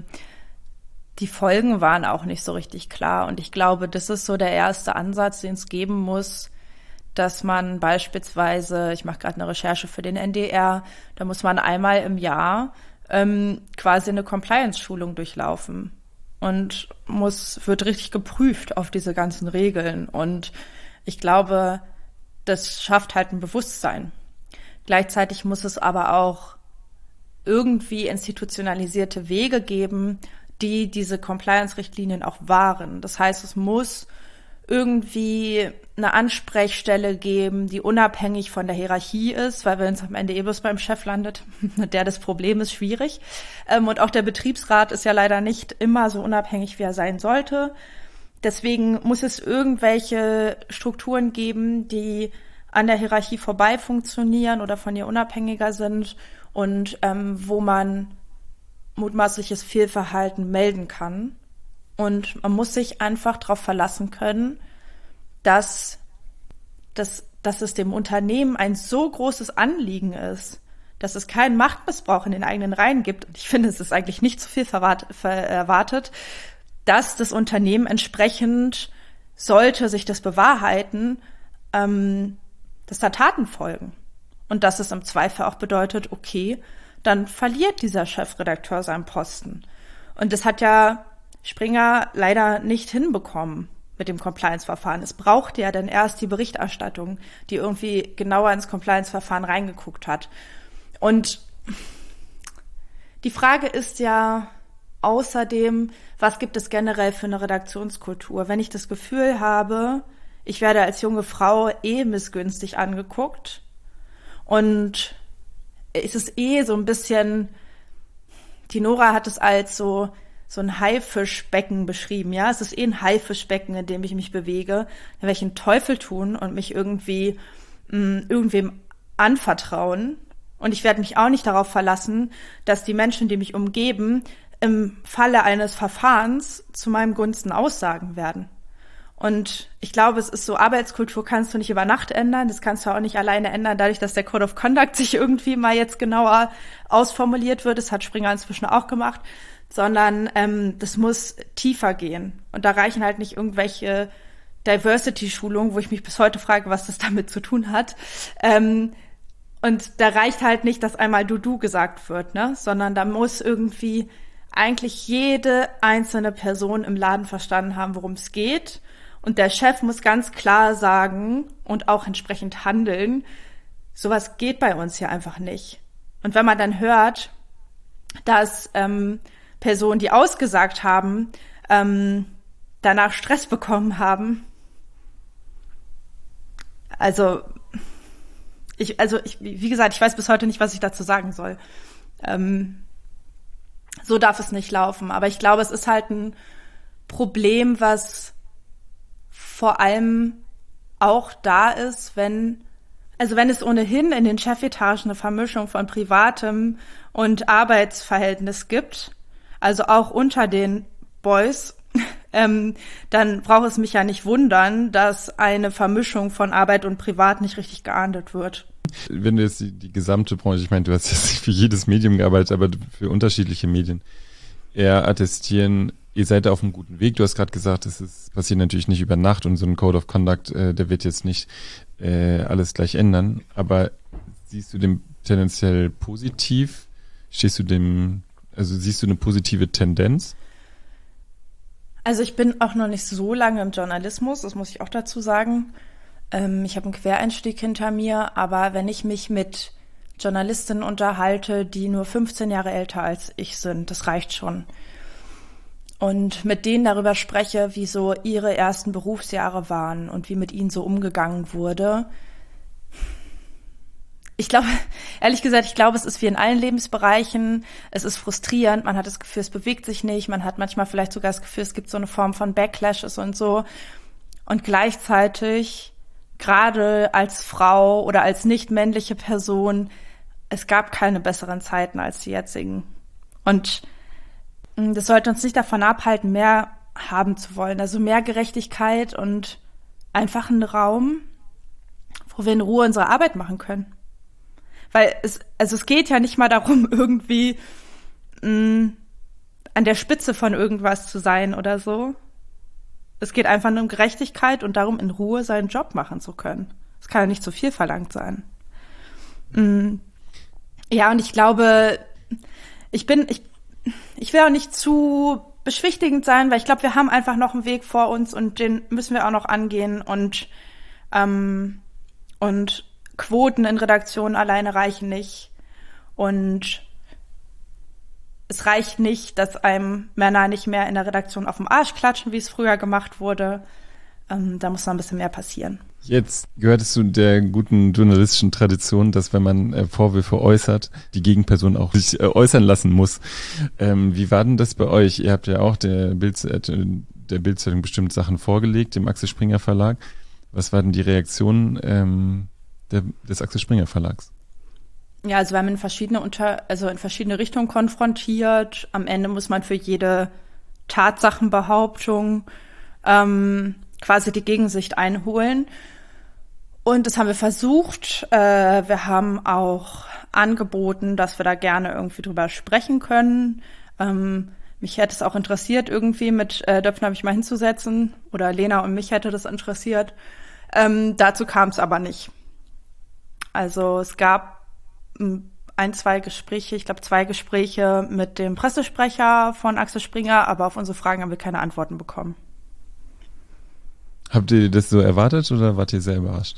die Folgen waren auch nicht so richtig klar. Und ich glaube, das ist so der erste Ansatz, den es geben muss, dass man beispielsweise, ich mache gerade eine Recherche für den NDR, da muss man einmal im Jahr quasi eine Compliance-Schulung durchlaufen und wird richtig geprüft auf diese ganzen Regeln. Und ich glaube, das schafft halt ein Bewusstsein. Gleichzeitig muss es aber auch irgendwie institutionalisierte Wege geben, die diese Compliance-Richtlinien auch wahren. Das heißt, es muss irgendwie eine Ansprechstelle geben, die unabhängig von der Hierarchie ist, weil wenn es am Ende bloß beim Chef landet, der das Problem ist, schwierig. Und auch der Betriebsrat ist ja leider nicht immer so unabhängig, wie er sein sollte. Deswegen muss es irgendwelche Strukturen geben, die an der Hierarchie vorbei funktionieren oder von ihr unabhängiger sind und wo man mutmaßliches Fehlverhalten melden kann. Und man muss sich einfach darauf verlassen können, dass es dem Unternehmen ein so großes Anliegen ist, dass es keinen Machtmissbrauch in den eigenen Reihen gibt. Und ich finde, es ist eigentlich nicht zu viel erwartet, dass das Unternehmen entsprechend, sollte sich das bewahrheiten, dass da Taten folgen. Und dass es im Zweifel auch bedeutet, okay, dann verliert dieser Chefredakteur seinen Posten. Und das hat ja Springer leider nicht hinbekommen mit dem Compliance-Verfahren. Es brauchte ja dann erst die Berichterstattung, die irgendwie genauer ins Compliance-Verfahren reingeguckt hat. Und die Frage ist ja außerdem, was gibt es generell für eine Redaktionskultur? Wenn ich das Gefühl habe, ich werde als junge Frau missgünstig angeguckt und es ist so ein bisschen, die Nora hat es als so ein Haifischbecken beschrieben, ja. Es ist ein Haifischbecken, in dem ich mich bewege. Da werde ich einen Teufel tun und mich irgendwie irgendwem anvertrauen. Und ich werde mich auch nicht darauf verlassen, dass die Menschen, die mich umgeben, im Falle eines Verfahrens zu meinem Gunsten aussagen werden. Und ich glaube, es ist so, Arbeitskultur kannst du nicht über Nacht ändern. Das kannst du auch nicht alleine ändern, dadurch, dass der Code of Conduct sich irgendwie mal jetzt genauer ausformuliert wird. Das hat Springer inzwischen auch gemacht. Sondern das muss tiefer gehen. Und da reichen halt nicht irgendwelche Diversity-Schulungen, wo ich mich bis heute frage, was das damit zu tun hat. Und da reicht halt nicht, dass einmal du gesagt wird, ne? Sondern da muss irgendwie eigentlich jede einzelne Person im Laden verstanden haben, worum es geht. Und der Chef muss ganz klar sagen und auch entsprechend handeln, sowas geht bei uns hier einfach nicht. Und wenn man dann hört, dass Personen, die ausgesagt haben, danach Stress bekommen haben. Wie gesagt, ich weiß bis heute nicht, was ich dazu sagen soll. So darf es nicht laufen. Aber ich glaube, es ist halt ein Problem, was vor allem auch da ist, wenn es ohnehin in den Chefetagen eine Vermischung von Privatem und Arbeitsverhältnis gibt, also auch unter den Boys, dann braucht es mich ja nicht wundern, dass eine Vermischung von Arbeit und Privat nicht richtig geahndet wird. Wenn du jetzt die gesamte Branche, ich meine, du hast jetzt nicht für jedes Medium gearbeitet, aber für unterschiedliche Medien, eher attestieren, ihr seid auf einem guten Weg. Du hast gerade gesagt, passiert natürlich nicht über Nacht und so ein Code of Conduct, der wird jetzt nicht alles gleich ändern. Aber siehst du den tendenziell positiv? Siehst du eine positive Tendenz? Also ich bin auch noch nicht so lange im Journalismus, das muss ich auch dazu sagen. Ich habe einen Quereinstieg hinter mir, aber wenn ich mich mit Journalistinnen unterhalte, die nur 15 Jahre älter als ich sind, das reicht schon. Und mit denen darüber spreche, wie so ihre ersten Berufsjahre waren und wie mit ihnen so umgegangen wurde. Ich glaube, ehrlich gesagt, es ist wie in allen Lebensbereichen. Es ist frustrierend, man hat das Gefühl, es bewegt sich nicht. Man hat manchmal vielleicht sogar das Gefühl, es gibt so eine Form von Backlashes und so. Und gleichzeitig, gerade als Frau oder als nicht männliche Person, es gab keine besseren Zeiten als die jetzigen. Und das sollte uns nicht davon abhalten, mehr haben zu wollen. Also mehr Gerechtigkeit und einfach einen Raum, wo wir in Ruhe unsere Arbeit machen können. Weil es geht ja nicht mal darum, irgendwie an der Spitze von irgendwas zu sein oder so. Es geht einfach nur um Gerechtigkeit und darum, in Ruhe seinen Job machen zu können. Es kann ja nicht zu viel verlangt sein. Ja, und ich glaube, ich will auch nicht zu beschwichtigend sein, weil ich glaube, wir haben einfach noch einen Weg vor uns und den müssen wir auch noch angehen und Quoten in Redaktionen alleine reichen nicht. Und es reicht nicht, dass einem Männer nicht mehr in der Redaktion auf den Arsch klatschen, wie es früher gemacht wurde. Da muss noch ein bisschen mehr passieren. Jetzt gehört es zu der guten journalistischen Tradition, dass wenn man Vorwürfe äußert, die Gegenperson auch sich äußern lassen muss. Wie war denn das bei euch? Ihr habt ja auch der Bild-Zeitung bestimmt Sachen vorgelegt, dem Axel Springer Verlag. Was war denn die Reaktion des Axel Springer Verlags? Ja, also wir haben in verschiedene Richtungen konfrontiert. Am Ende muss man für jede Tatsachenbehauptung quasi die Gegensicht einholen. Und das haben wir versucht. Wir haben auch angeboten, dass wir da gerne irgendwie drüber sprechen können. Mich hätte es auch interessiert, irgendwie mit Döpfner mich mal hinzusetzen. Oder Lena und mich hätte das interessiert. Dazu kam es aber nicht. Also es gab zwei Gespräche mit dem Pressesprecher von Axel Springer, aber auf unsere Fragen haben wir keine Antworten bekommen. Habt ihr das so erwartet oder wart ihr sehr überrascht?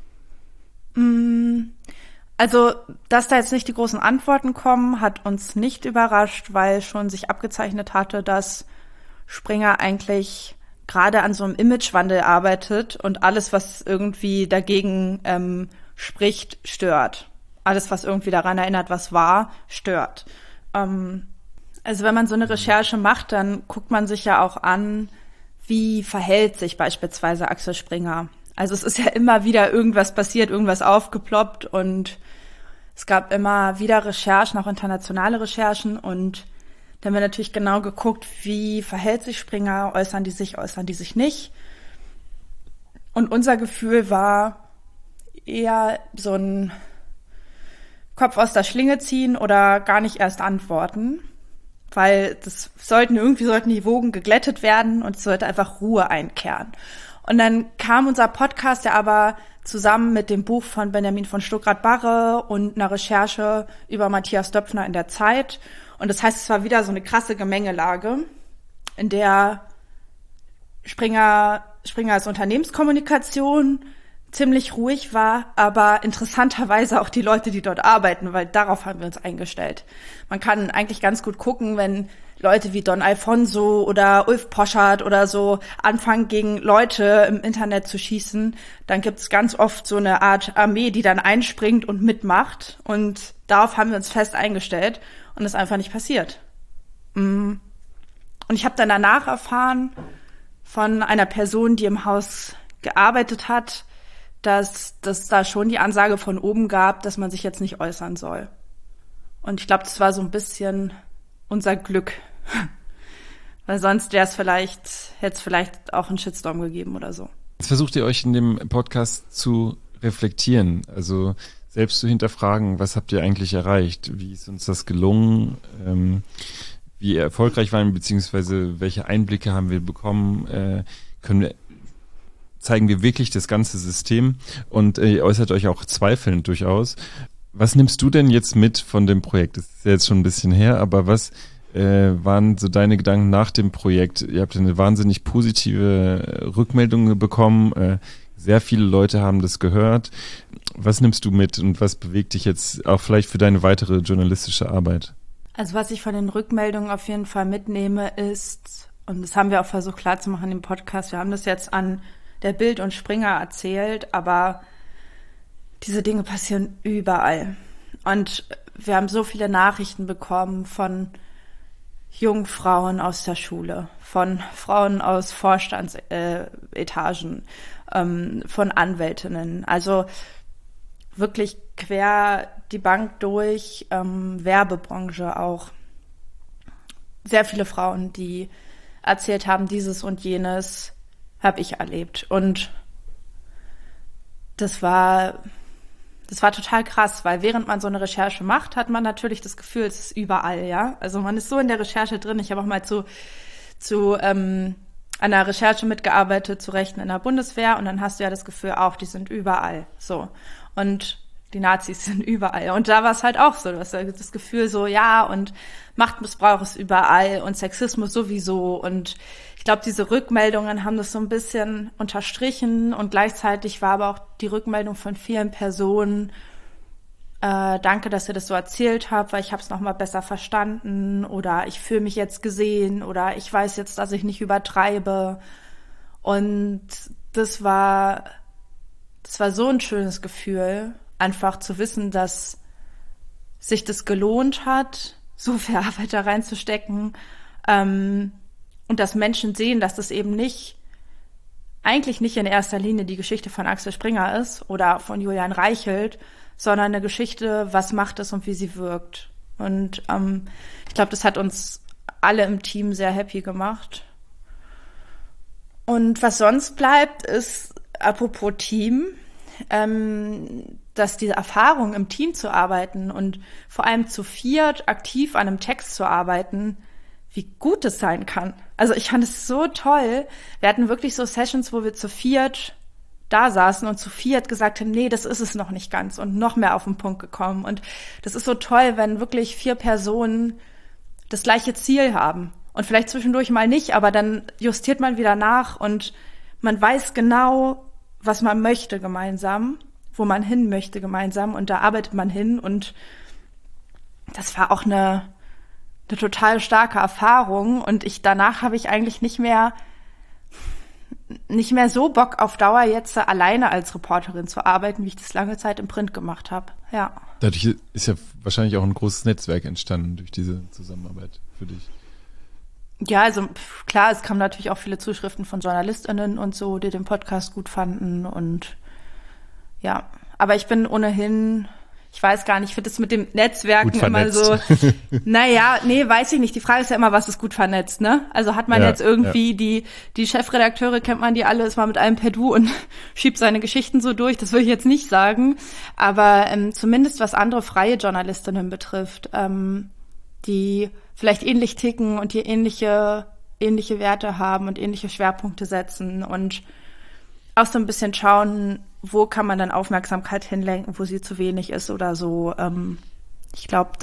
Also, dass da jetzt nicht die großen Antworten kommen, hat uns nicht überrascht, weil schon sich abgezeichnet hatte, dass Springer eigentlich gerade an so einem Imagewandel arbeitet und alles, was irgendwie dagegen spricht, stört. Alles, was irgendwie daran erinnert, was war, stört. Also wenn man so eine Recherche macht, dann guckt man sich ja auch an, wie verhält sich beispielsweise Axel Springer. Also es ist ja immer wieder irgendwas passiert, irgendwas aufgeploppt und es gab immer wieder Recherchen, auch internationale Recherchen und da haben wir natürlich genau geguckt, wie verhält sich Springer, äußern die sich nicht. Und unser Gefühl war eher so ein Kopf aus der Schlinge ziehen oder gar nicht erst antworten, weil sollten die Wogen geglättet werden und es sollte einfach Ruhe einkehren. Und dann kam unser Podcast ja aber zusammen mit dem Buch von Benjamin von Stuckrad-Barre und einer Recherche über Matthias Döpfner in der Zeit. Und das heißt, es war wieder so eine krasse Gemengelage, in der Springer als Unternehmenskommunikation ziemlich ruhig war, aber interessanterweise auch die Leute, die dort arbeiten, weil darauf haben wir uns eingestellt. Man kann eigentlich ganz gut gucken, wenn Leute wie Don Alfonso oder Ulf Poschardt oder so anfangen, gegen Leute im Internet zu schießen, dann gibt es ganz oft so eine Art Armee, die dann einspringt und mitmacht. Und darauf haben wir uns fest eingestellt und das ist einfach nicht passiert. Und ich habe dann danach erfahren von einer Person, die im Haus gearbeitet hat, dass das da schon die Ansage von oben gab, dass man sich jetzt nicht äußern soll. Und ich glaube, das war so ein bisschen unser Glück. Weil sonst hätte es vielleicht auch einen Shitstorm gegeben oder so. Jetzt versucht ihr euch in dem Podcast zu reflektieren, also selbst zu hinterfragen, was habt ihr eigentlich erreicht? Wie ist uns das gelungen? Wie erfolgreich waren wir, beziehungsweise welche Einblicke haben wir bekommen? Zeigen wir wirklich das ganze System? Und ihr äußert euch auch zweifelnd durchaus. Was nimmst du denn jetzt mit von dem Projekt? Das ist ja jetzt schon ein bisschen her, aber was waren so deine Gedanken nach dem Projekt? Ihr habt eine wahnsinnig positive Rückmeldung bekommen. Sehr viele Leute haben das gehört. Was nimmst du mit und was bewegt dich jetzt auch vielleicht für deine weitere journalistische Arbeit? Also was ich von den Rückmeldungen auf jeden Fall mitnehme ist, und das haben wir auch versucht klarzumachen im Podcast, wir haben das jetzt an der Bild und Springer erzählt, aber diese Dinge passieren überall. Und wir haben so viele Nachrichten bekommen von Jungfrauen aus der Schule, von Frauen aus Vorstandsetagen, von Anwältinnen. Also wirklich quer die Bank durch, Werbebranche auch. Sehr viele Frauen, die erzählt haben, dieses und jenes habe ich erlebt. Und das war total krass, weil während man so eine Recherche macht, hat man natürlich das Gefühl, es ist überall, ja. Also man ist so in der Recherche drin. Ich habe auch mal zu einer Recherche mitgearbeitet zu Rechten in der Bundeswehr und dann hast du ja das Gefühl auch, die sind überall, so. Und die Nazis sind überall. Und da war es halt auch so, du hast ja das Gefühl so, ja, und Machtmissbrauch ist überall und Sexismus sowieso. Und ich glaube, diese Rückmeldungen haben das so ein bisschen unterstrichen und gleichzeitig war aber auch die Rückmeldung von vielen Personen, danke, dass ihr das so erzählt habt, weil ich habe es nochmal besser verstanden oder ich fühle mich jetzt gesehen oder ich weiß jetzt, dass ich nicht übertreibe. Und das war so ein schönes Gefühl, einfach zu wissen, dass sich das gelohnt hat, so viel Arbeit da reinzustecken, und dass Menschen sehen, dass das eben eigentlich nicht in erster Linie die Geschichte von Axel Springer ist oder von Julian Reichelt, sondern eine Geschichte, was macht es und wie sie wirkt. Und ich glaube, das hat uns alle im Team sehr happy gemacht. Und was sonst bleibt, ist, apropos Team, dass diese Erfahrung, im Team zu arbeiten und vor allem zu viert aktiv an einem Text zu arbeiten, wie gut es sein kann. Also ich fand es so toll. Wir hatten wirklich so Sessions, wo wir zu viert da saßen und zu viert gesagt haben, nee, das ist es noch nicht ganz und noch mehr auf den Punkt gekommen. Und das ist so toll, wenn wirklich 4 Personen das gleiche Ziel haben. Und vielleicht zwischendurch mal nicht, aber dann justiert man wieder nach und man weiß genau, was man möchte gemeinsam, wo man hin möchte gemeinsam und da arbeitet man hin und das war auch eine total starke Erfahrung und danach habe ich eigentlich nicht mehr so Bock auf Dauer jetzt alleine als Reporterin zu arbeiten, wie ich das lange Zeit im Print gemacht habe. Ja. Dadurch ist ja wahrscheinlich auch ein großes Netzwerk entstanden durch diese Zusammenarbeit für dich. Ja, also klar, es kamen natürlich auch viele Zuschriften von JournalistInnen und so, die den Podcast gut fanden und ja, aber ich bin ohnehin, ich weiß gar nicht, ich finde das mit dem Netzwerken immer so, naja, nee, weiß ich nicht. Die Frage ist ja immer, was ist gut vernetzt, ne? Also hat man jetzt irgendwie die Chefredakteure, kennt man die alle, ist mal mit einem per Du und schiebt seine Geschichten so durch, das will ich jetzt nicht sagen, aber zumindest was andere freie Journalistinnen betrifft, die vielleicht ähnlich ticken und die ähnliche Werte haben und ähnliche Schwerpunkte setzen und auch so ein bisschen schauen, wo kann man dann Aufmerksamkeit hinlenken, wo sie zu wenig ist oder so. Ich glaube,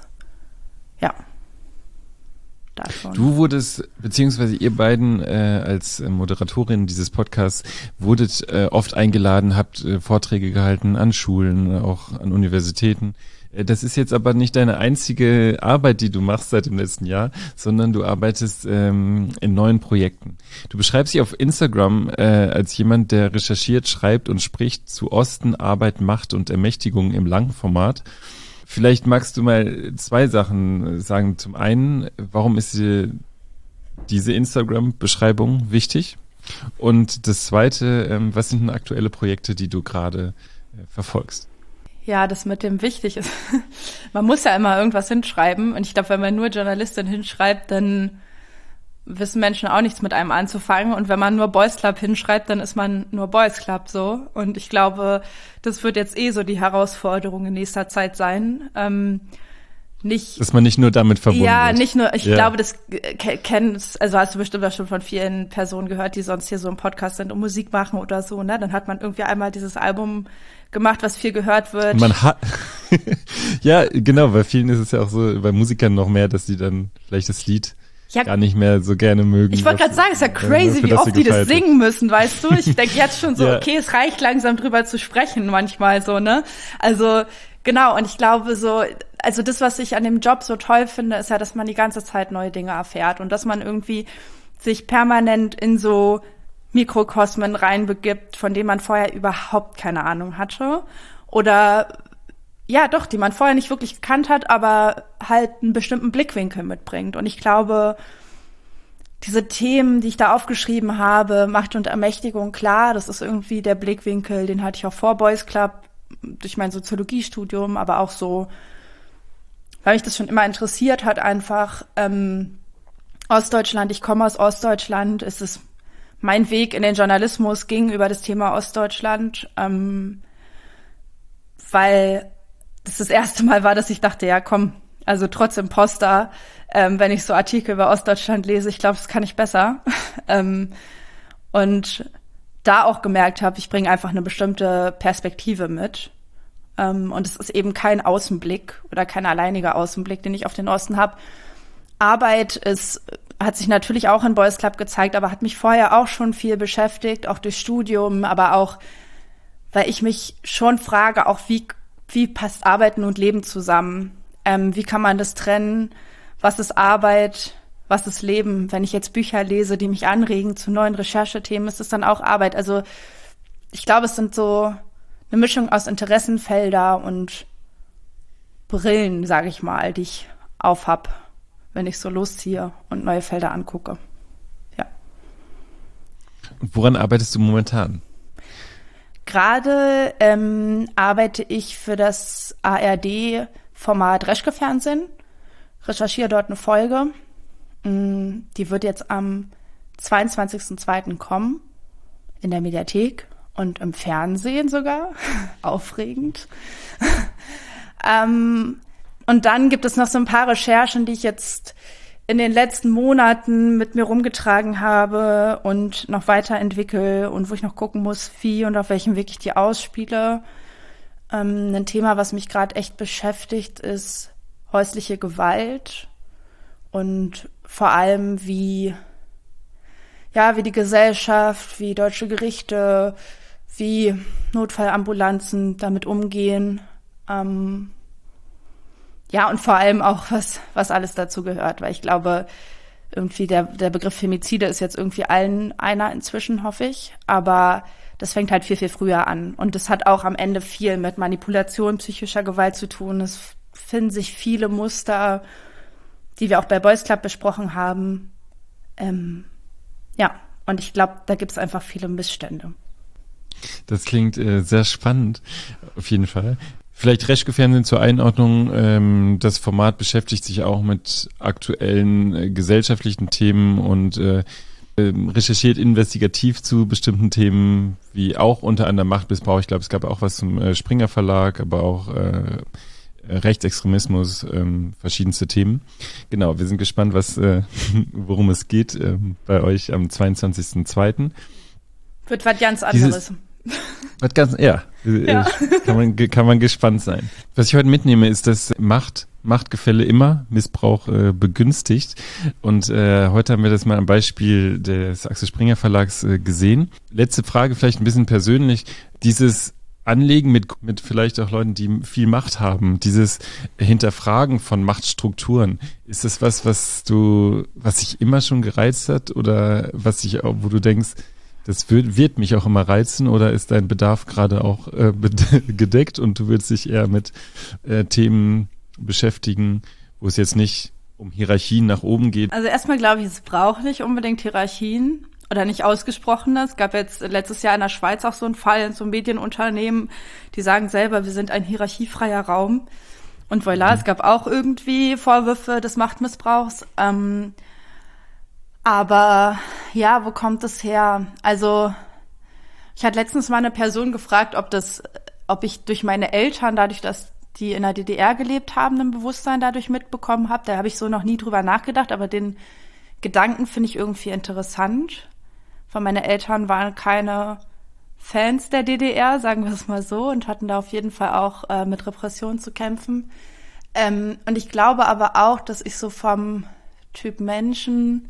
da schon. Du wurdest, beziehungsweise ihr beiden als Moderatorin dieses Podcasts wurdet oft eingeladen, habt Vorträge gehalten an Schulen, auch an Universitäten. Das ist jetzt aber nicht deine einzige Arbeit, die du machst seit dem letzten Jahr, sondern du arbeitest in neuen Projekten. Du beschreibst dich auf Instagram als jemand, der recherchiert, schreibt und spricht zu Osten, Arbeit, Macht und Ermächtigung im Langformat. Vielleicht magst du mal 2 Sachen sagen. Zum einen, warum ist dir diese Instagram-Beschreibung wichtig? Und das zweite, was sind denn aktuelle Projekte, die du gerade verfolgst? Ja, das mit dem wichtig ist. Man muss ja immer irgendwas hinschreiben. Und ich glaube, wenn man nur Journalistin hinschreibt, dann wissen Menschen auch nichts mit einem anzufangen. Und wenn man nur Boys Club hinschreibt, dann ist man nur Boys Club so. Und ich glaube, das wird jetzt so die Herausforderung in nächster Zeit sein. Dass man nicht nur damit verbunden Ja, wird. nicht nur, ich glaube, das kennst, also hast du bestimmt auch schon von vielen Personen gehört, die sonst hier so im Podcast sind und Musik machen oder so, ne? Dann hat man irgendwie einmal dieses Album gemacht, was viel gehört wird. Man hat, ja, genau, bei vielen ist es ja auch so, bei Musikern noch mehr, dass die dann vielleicht das Lied gar nicht mehr so gerne mögen. Ich wollte gerade sagen, es ist ja crazy, wie oft die das singen müssen, weißt du? Ich denke jetzt schon so, okay, es reicht langsam drüber zu sprechen manchmal so, ne? Also, genau, und ich glaube so, also das, was ich an dem Job so toll finde, ist ja, dass man die ganze Zeit neue Dinge erfährt und dass man irgendwie sich permanent in so Mikrokosmen reinbegibt, von denen man vorher überhaupt keine Ahnung hatte. Oder ja doch, die man vorher nicht wirklich gekannt hat, aber halt einen bestimmten Blickwinkel mitbringt. Und ich glaube, diese Themen, die ich da aufgeschrieben habe, Macht und Ermächtigung, klar, das ist irgendwie der Blickwinkel, den hatte ich auch vor Boys Club durch mein Soziologiestudium, aber auch so, weil mich das schon immer interessiert hat, einfach Ostdeutschland, ich komme aus Ostdeutschland, ist es mein Weg in den Journalismus ging über das Thema Ostdeutschland, weil das erste Mal war, dass ich dachte, ja komm, also trotz Imposter, wenn ich so Artikel über Ostdeutschland lese, ich glaube, das kann ich besser. Und da auch gemerkt habe, ich bringe einfach eine bestimmte Perspektive mit. Und es ist eben kein Außenblick oder kein alleiniger Außenblick, den ich auf den Osten habe. Arbeit hat sich natürlich auch in Boys Club gezeigt, aber hat mich vorher auch schon viel beschäftigt, auch durch Studium, aber auch, weil ich mich schon frage, auch wie passt Arbeiten und Leben zusammen? Wie kann man das trennen? Was ist Arbeit? Was ist Leben? Wenn ich jetzt Bücher lese, die mich anregen zu neuen Recherchethemen, ist es dann auch Arbeit. Also ich glaube, es sind so eine Mischung aus Interessenfelder und Brillen, sage ich mal, die ich aufhab, wenn ich so losziehe und neue Felder angucke. Ja. Und woran arbeitest du momentan? Gerade arbeite ich für das ARD-Format Reschke-Fernsehen, recherchiere dort eine Folge. Die wird jetzt am 22.02. kommen, in der Mediathek und im Fernsehen sogar. Aufregend. Und dann gibt es noch so ein paar Recherchen, die ich jetzt in den letzten Monaten mit mir rumgetragen habe und noch weiterentwickle und wo ich noch gucken muss, wie und auf welchem Weg ich die ausspiele. Ein Thema, was mich gerade echt beschäftigt, ist häusliche Gewalt und vor allem wie die Gesellschaft, wie deutsche Gerichte, wie Notfallambulanzen damit umgehen. Und vor allem auch, was alles dazu gehört, weil ich glaube, irgendwie der Begriff Femizide ist jetzt irgendwie allen einer inzwischen, hoffe ich, aber das fängt halt viel, viel früher an und das hat auch am Ende viel mit Manipulation, psychischer Gewalt zu tun. Es finden sich viele Muster, die wir auch bei Boys Club besprochen haben. Und ich glaube, da gibt es einfach viele Missstände. Das klingt sehr spannend, auf jeden Fall. Vielleicht Reschke-Fernsehen zur Einordnung. Das Format beschäftigt sich auch mit aktuellen gesellschaftlichen Themen und recherchiert investigativ zu bestimmten Themen, wie auch unter anderem Machtmissbrauch. Ich glaube, es gab auch was zum Springer Verlag, aber auch Rechtsextremismus, verschiedenste Themen. Genau, wir sind gespannt, worum es geht bei euch am 22.02. Wird was ganz anderes. Kann man gespannt sein. Was ich heute mitnehme, ist, dass Machtgefälle immer Missbrauch begünstigt. Und heute haben wir das mal am Beispiel des Axel Springer Verlags gesehen. Letzte Frage, vielleicht ein bisschen persönlich. Dieses Anlegen mit vielleicht auch Leuten, die viel Macht haben, dieses Hinterfragen von Machtstrukturen, ist das was dich immer schon gereizt hat oder wo du denkst, das wird mich auch immer reizen, oder ist dein Bedarf gerade auch gedeckt und du willst dich eher mit Themen beschäftigen, wo es jetzt nicht um Hierarchien nach oben geht? Also erstmal glaube ich, es braucht nicht unbedingt Hierarchien oder nicht ausgesprochene. Es gab jetzt letztes Jahr in der Schweiz auch so einen Fall in so einem Medienunternehmen, die sagen selber, wir sind ein hierarchiefreier Raum. Und voilà, es gab auch irgendwie Vorwürfe des Machtmissbrauchs. Aber ja, wo kommt es her? Also ich hatte letztens mal eine Person gefragt, ob ich durch meine Eltern, dadurch, dass die in der DDR gelebt haben, ein Bewusstsein dadurch mitbekommen habe. Da habe ich so noch nie drüber nachgedacht, aber den Gedanken finde ich irgendwie interessant. Weil meine Eltern waren keine Fans der DDR, sagen wir es mal so, und hatten da auf jeden Fall auch mit Repression zu kämpfen. Und ich glaube aber auch, dass ich so vom Typ Menschen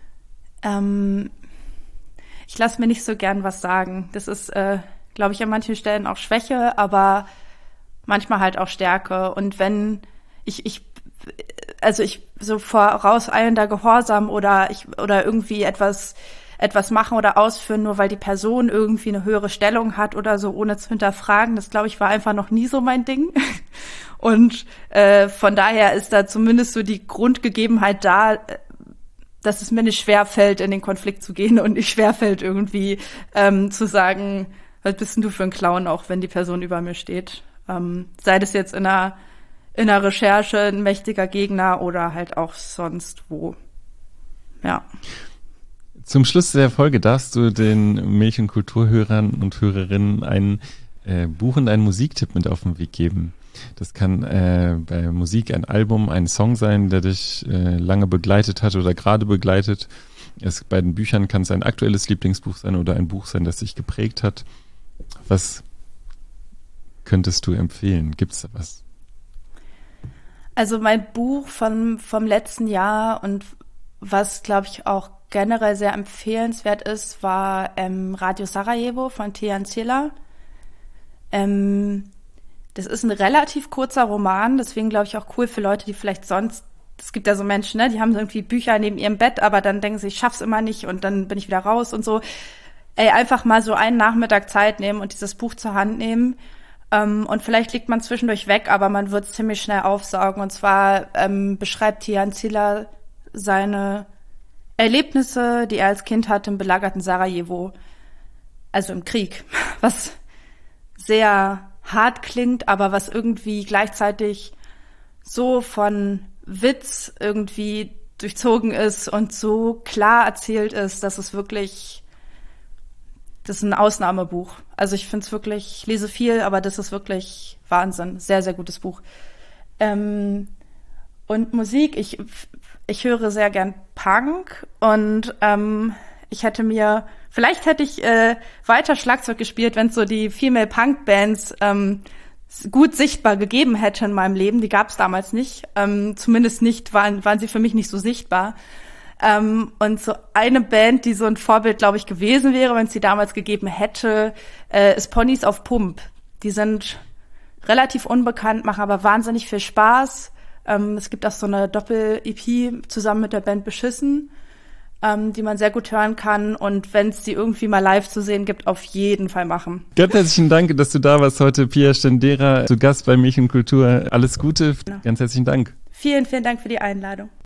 ich lasse mir nicht so gern was sagen. Das ist, glaube ich, an manchen Stellen auch Schwäche, aber manchmal halt auch Stärke. Und wenn ich so vorauseilender Gehorsam oder irgendwie etwas etwas machen oder ausführen, nur weil die Person irgendwie eine höhere Stellung hat oder so, ohne zu hinterfragen. Das, glaube ich, war einfach noch nie so mein Ding. Und von daher ist da zumindest so die Grundgegebenheit da, dass es mir nicht schwerfällt, in den Konflikt zu gehen und nicht schwerfällt, irgendwie zu sagen, was bist denn du für ein Clown, auch wenn die Person über mir steht. Sei das jetzt in einer Recherche ein mächtiger Gegner oder halt auch sonst wo. Ja. Zum Schluss der Folge darfst du den Milch- und Kulturhörern und Hörerinnen ein Buch und einen Musiktipp mit auf den Weg geben. Das kann bei Musik ein Album, ein Song sein, der dich lange begleitet hat oder gerade begleitet. Bei den Büchern kann es ein aktuelles Lieblingsbuch sein oder ein Buch sein, das dich geprägt hat. Was könntest du empfehlen? Gibt's da was? Also mein Buch vom letzten Jahr und was, glaube ich, auch generell sehr empfehlenswert ist, war Radio Sarajevo von Tijan Cila. Das ist ein relativ kurzer Roman, deswegen glaube ich auch cool für Leute, die vielleicht sonst, es gibt ja so Menschen, ne, die haben irgendwie Bücher neben ihrem Bett, aber dann denken sie, ich schaff's immer nicht und dann bin ich wieder raus und so. Einfach mal so einen Nachmittag Zeit nehmen und dieses Buch zur Hand nehmen. Und vielleicht liegt man zwischendurch weg, aber man wird es ziemlich schnell aufsaugen. Und zwar beschreibt Tijan Cila seine Erlebnisse, die er als Kind hatte im belagerten Sarajevo, also im Krieg, was sehr hart klingt, aber was irgendwie gleichzeitig so von Witz irgendwie durchzogen ist und so klar erzählt ist, dass es wirklich, das ist ein Ausnahmebuch. Also ich finde es wirklich, ich lese viel, aber das ist wirklich Wahnsinn. Sehr, sehr gutes Buch. Und Musik, ich höre sehr gern Punk und vielleicht hätte ich weiter Schlagzeug gespielt, wenn es so die Female Punk Bands gut sichtbar gegeben hätte in meinem Leben. Die gab es damals nicht. Zumindest nicht, waren sie für mich nicht so sichtbar. Und so eine Band, die so ein Vorbild, glaube ich, gewesen wäre, wenn es sie damals gegeben hätte, ist Ponys auf Pump. Die sind relativ unbekannt, machen aber wahnsinnig viel Spaß. Es gibt auch so eine Doppel-EP zusammen mit der Band Beschissen, die man sehr gut hören kann. Und wenn es die irgendwie mal live zu sehen gibt, auf jeden Fall machen. Ganz herzlichen Dank, dass du da warst heute, Pia Stendera, zu Gast bei Milch und Kultur. Alles Gute. Ja. Ganz herzlichen Dank. Vielen, vielen Dank für die Einladung.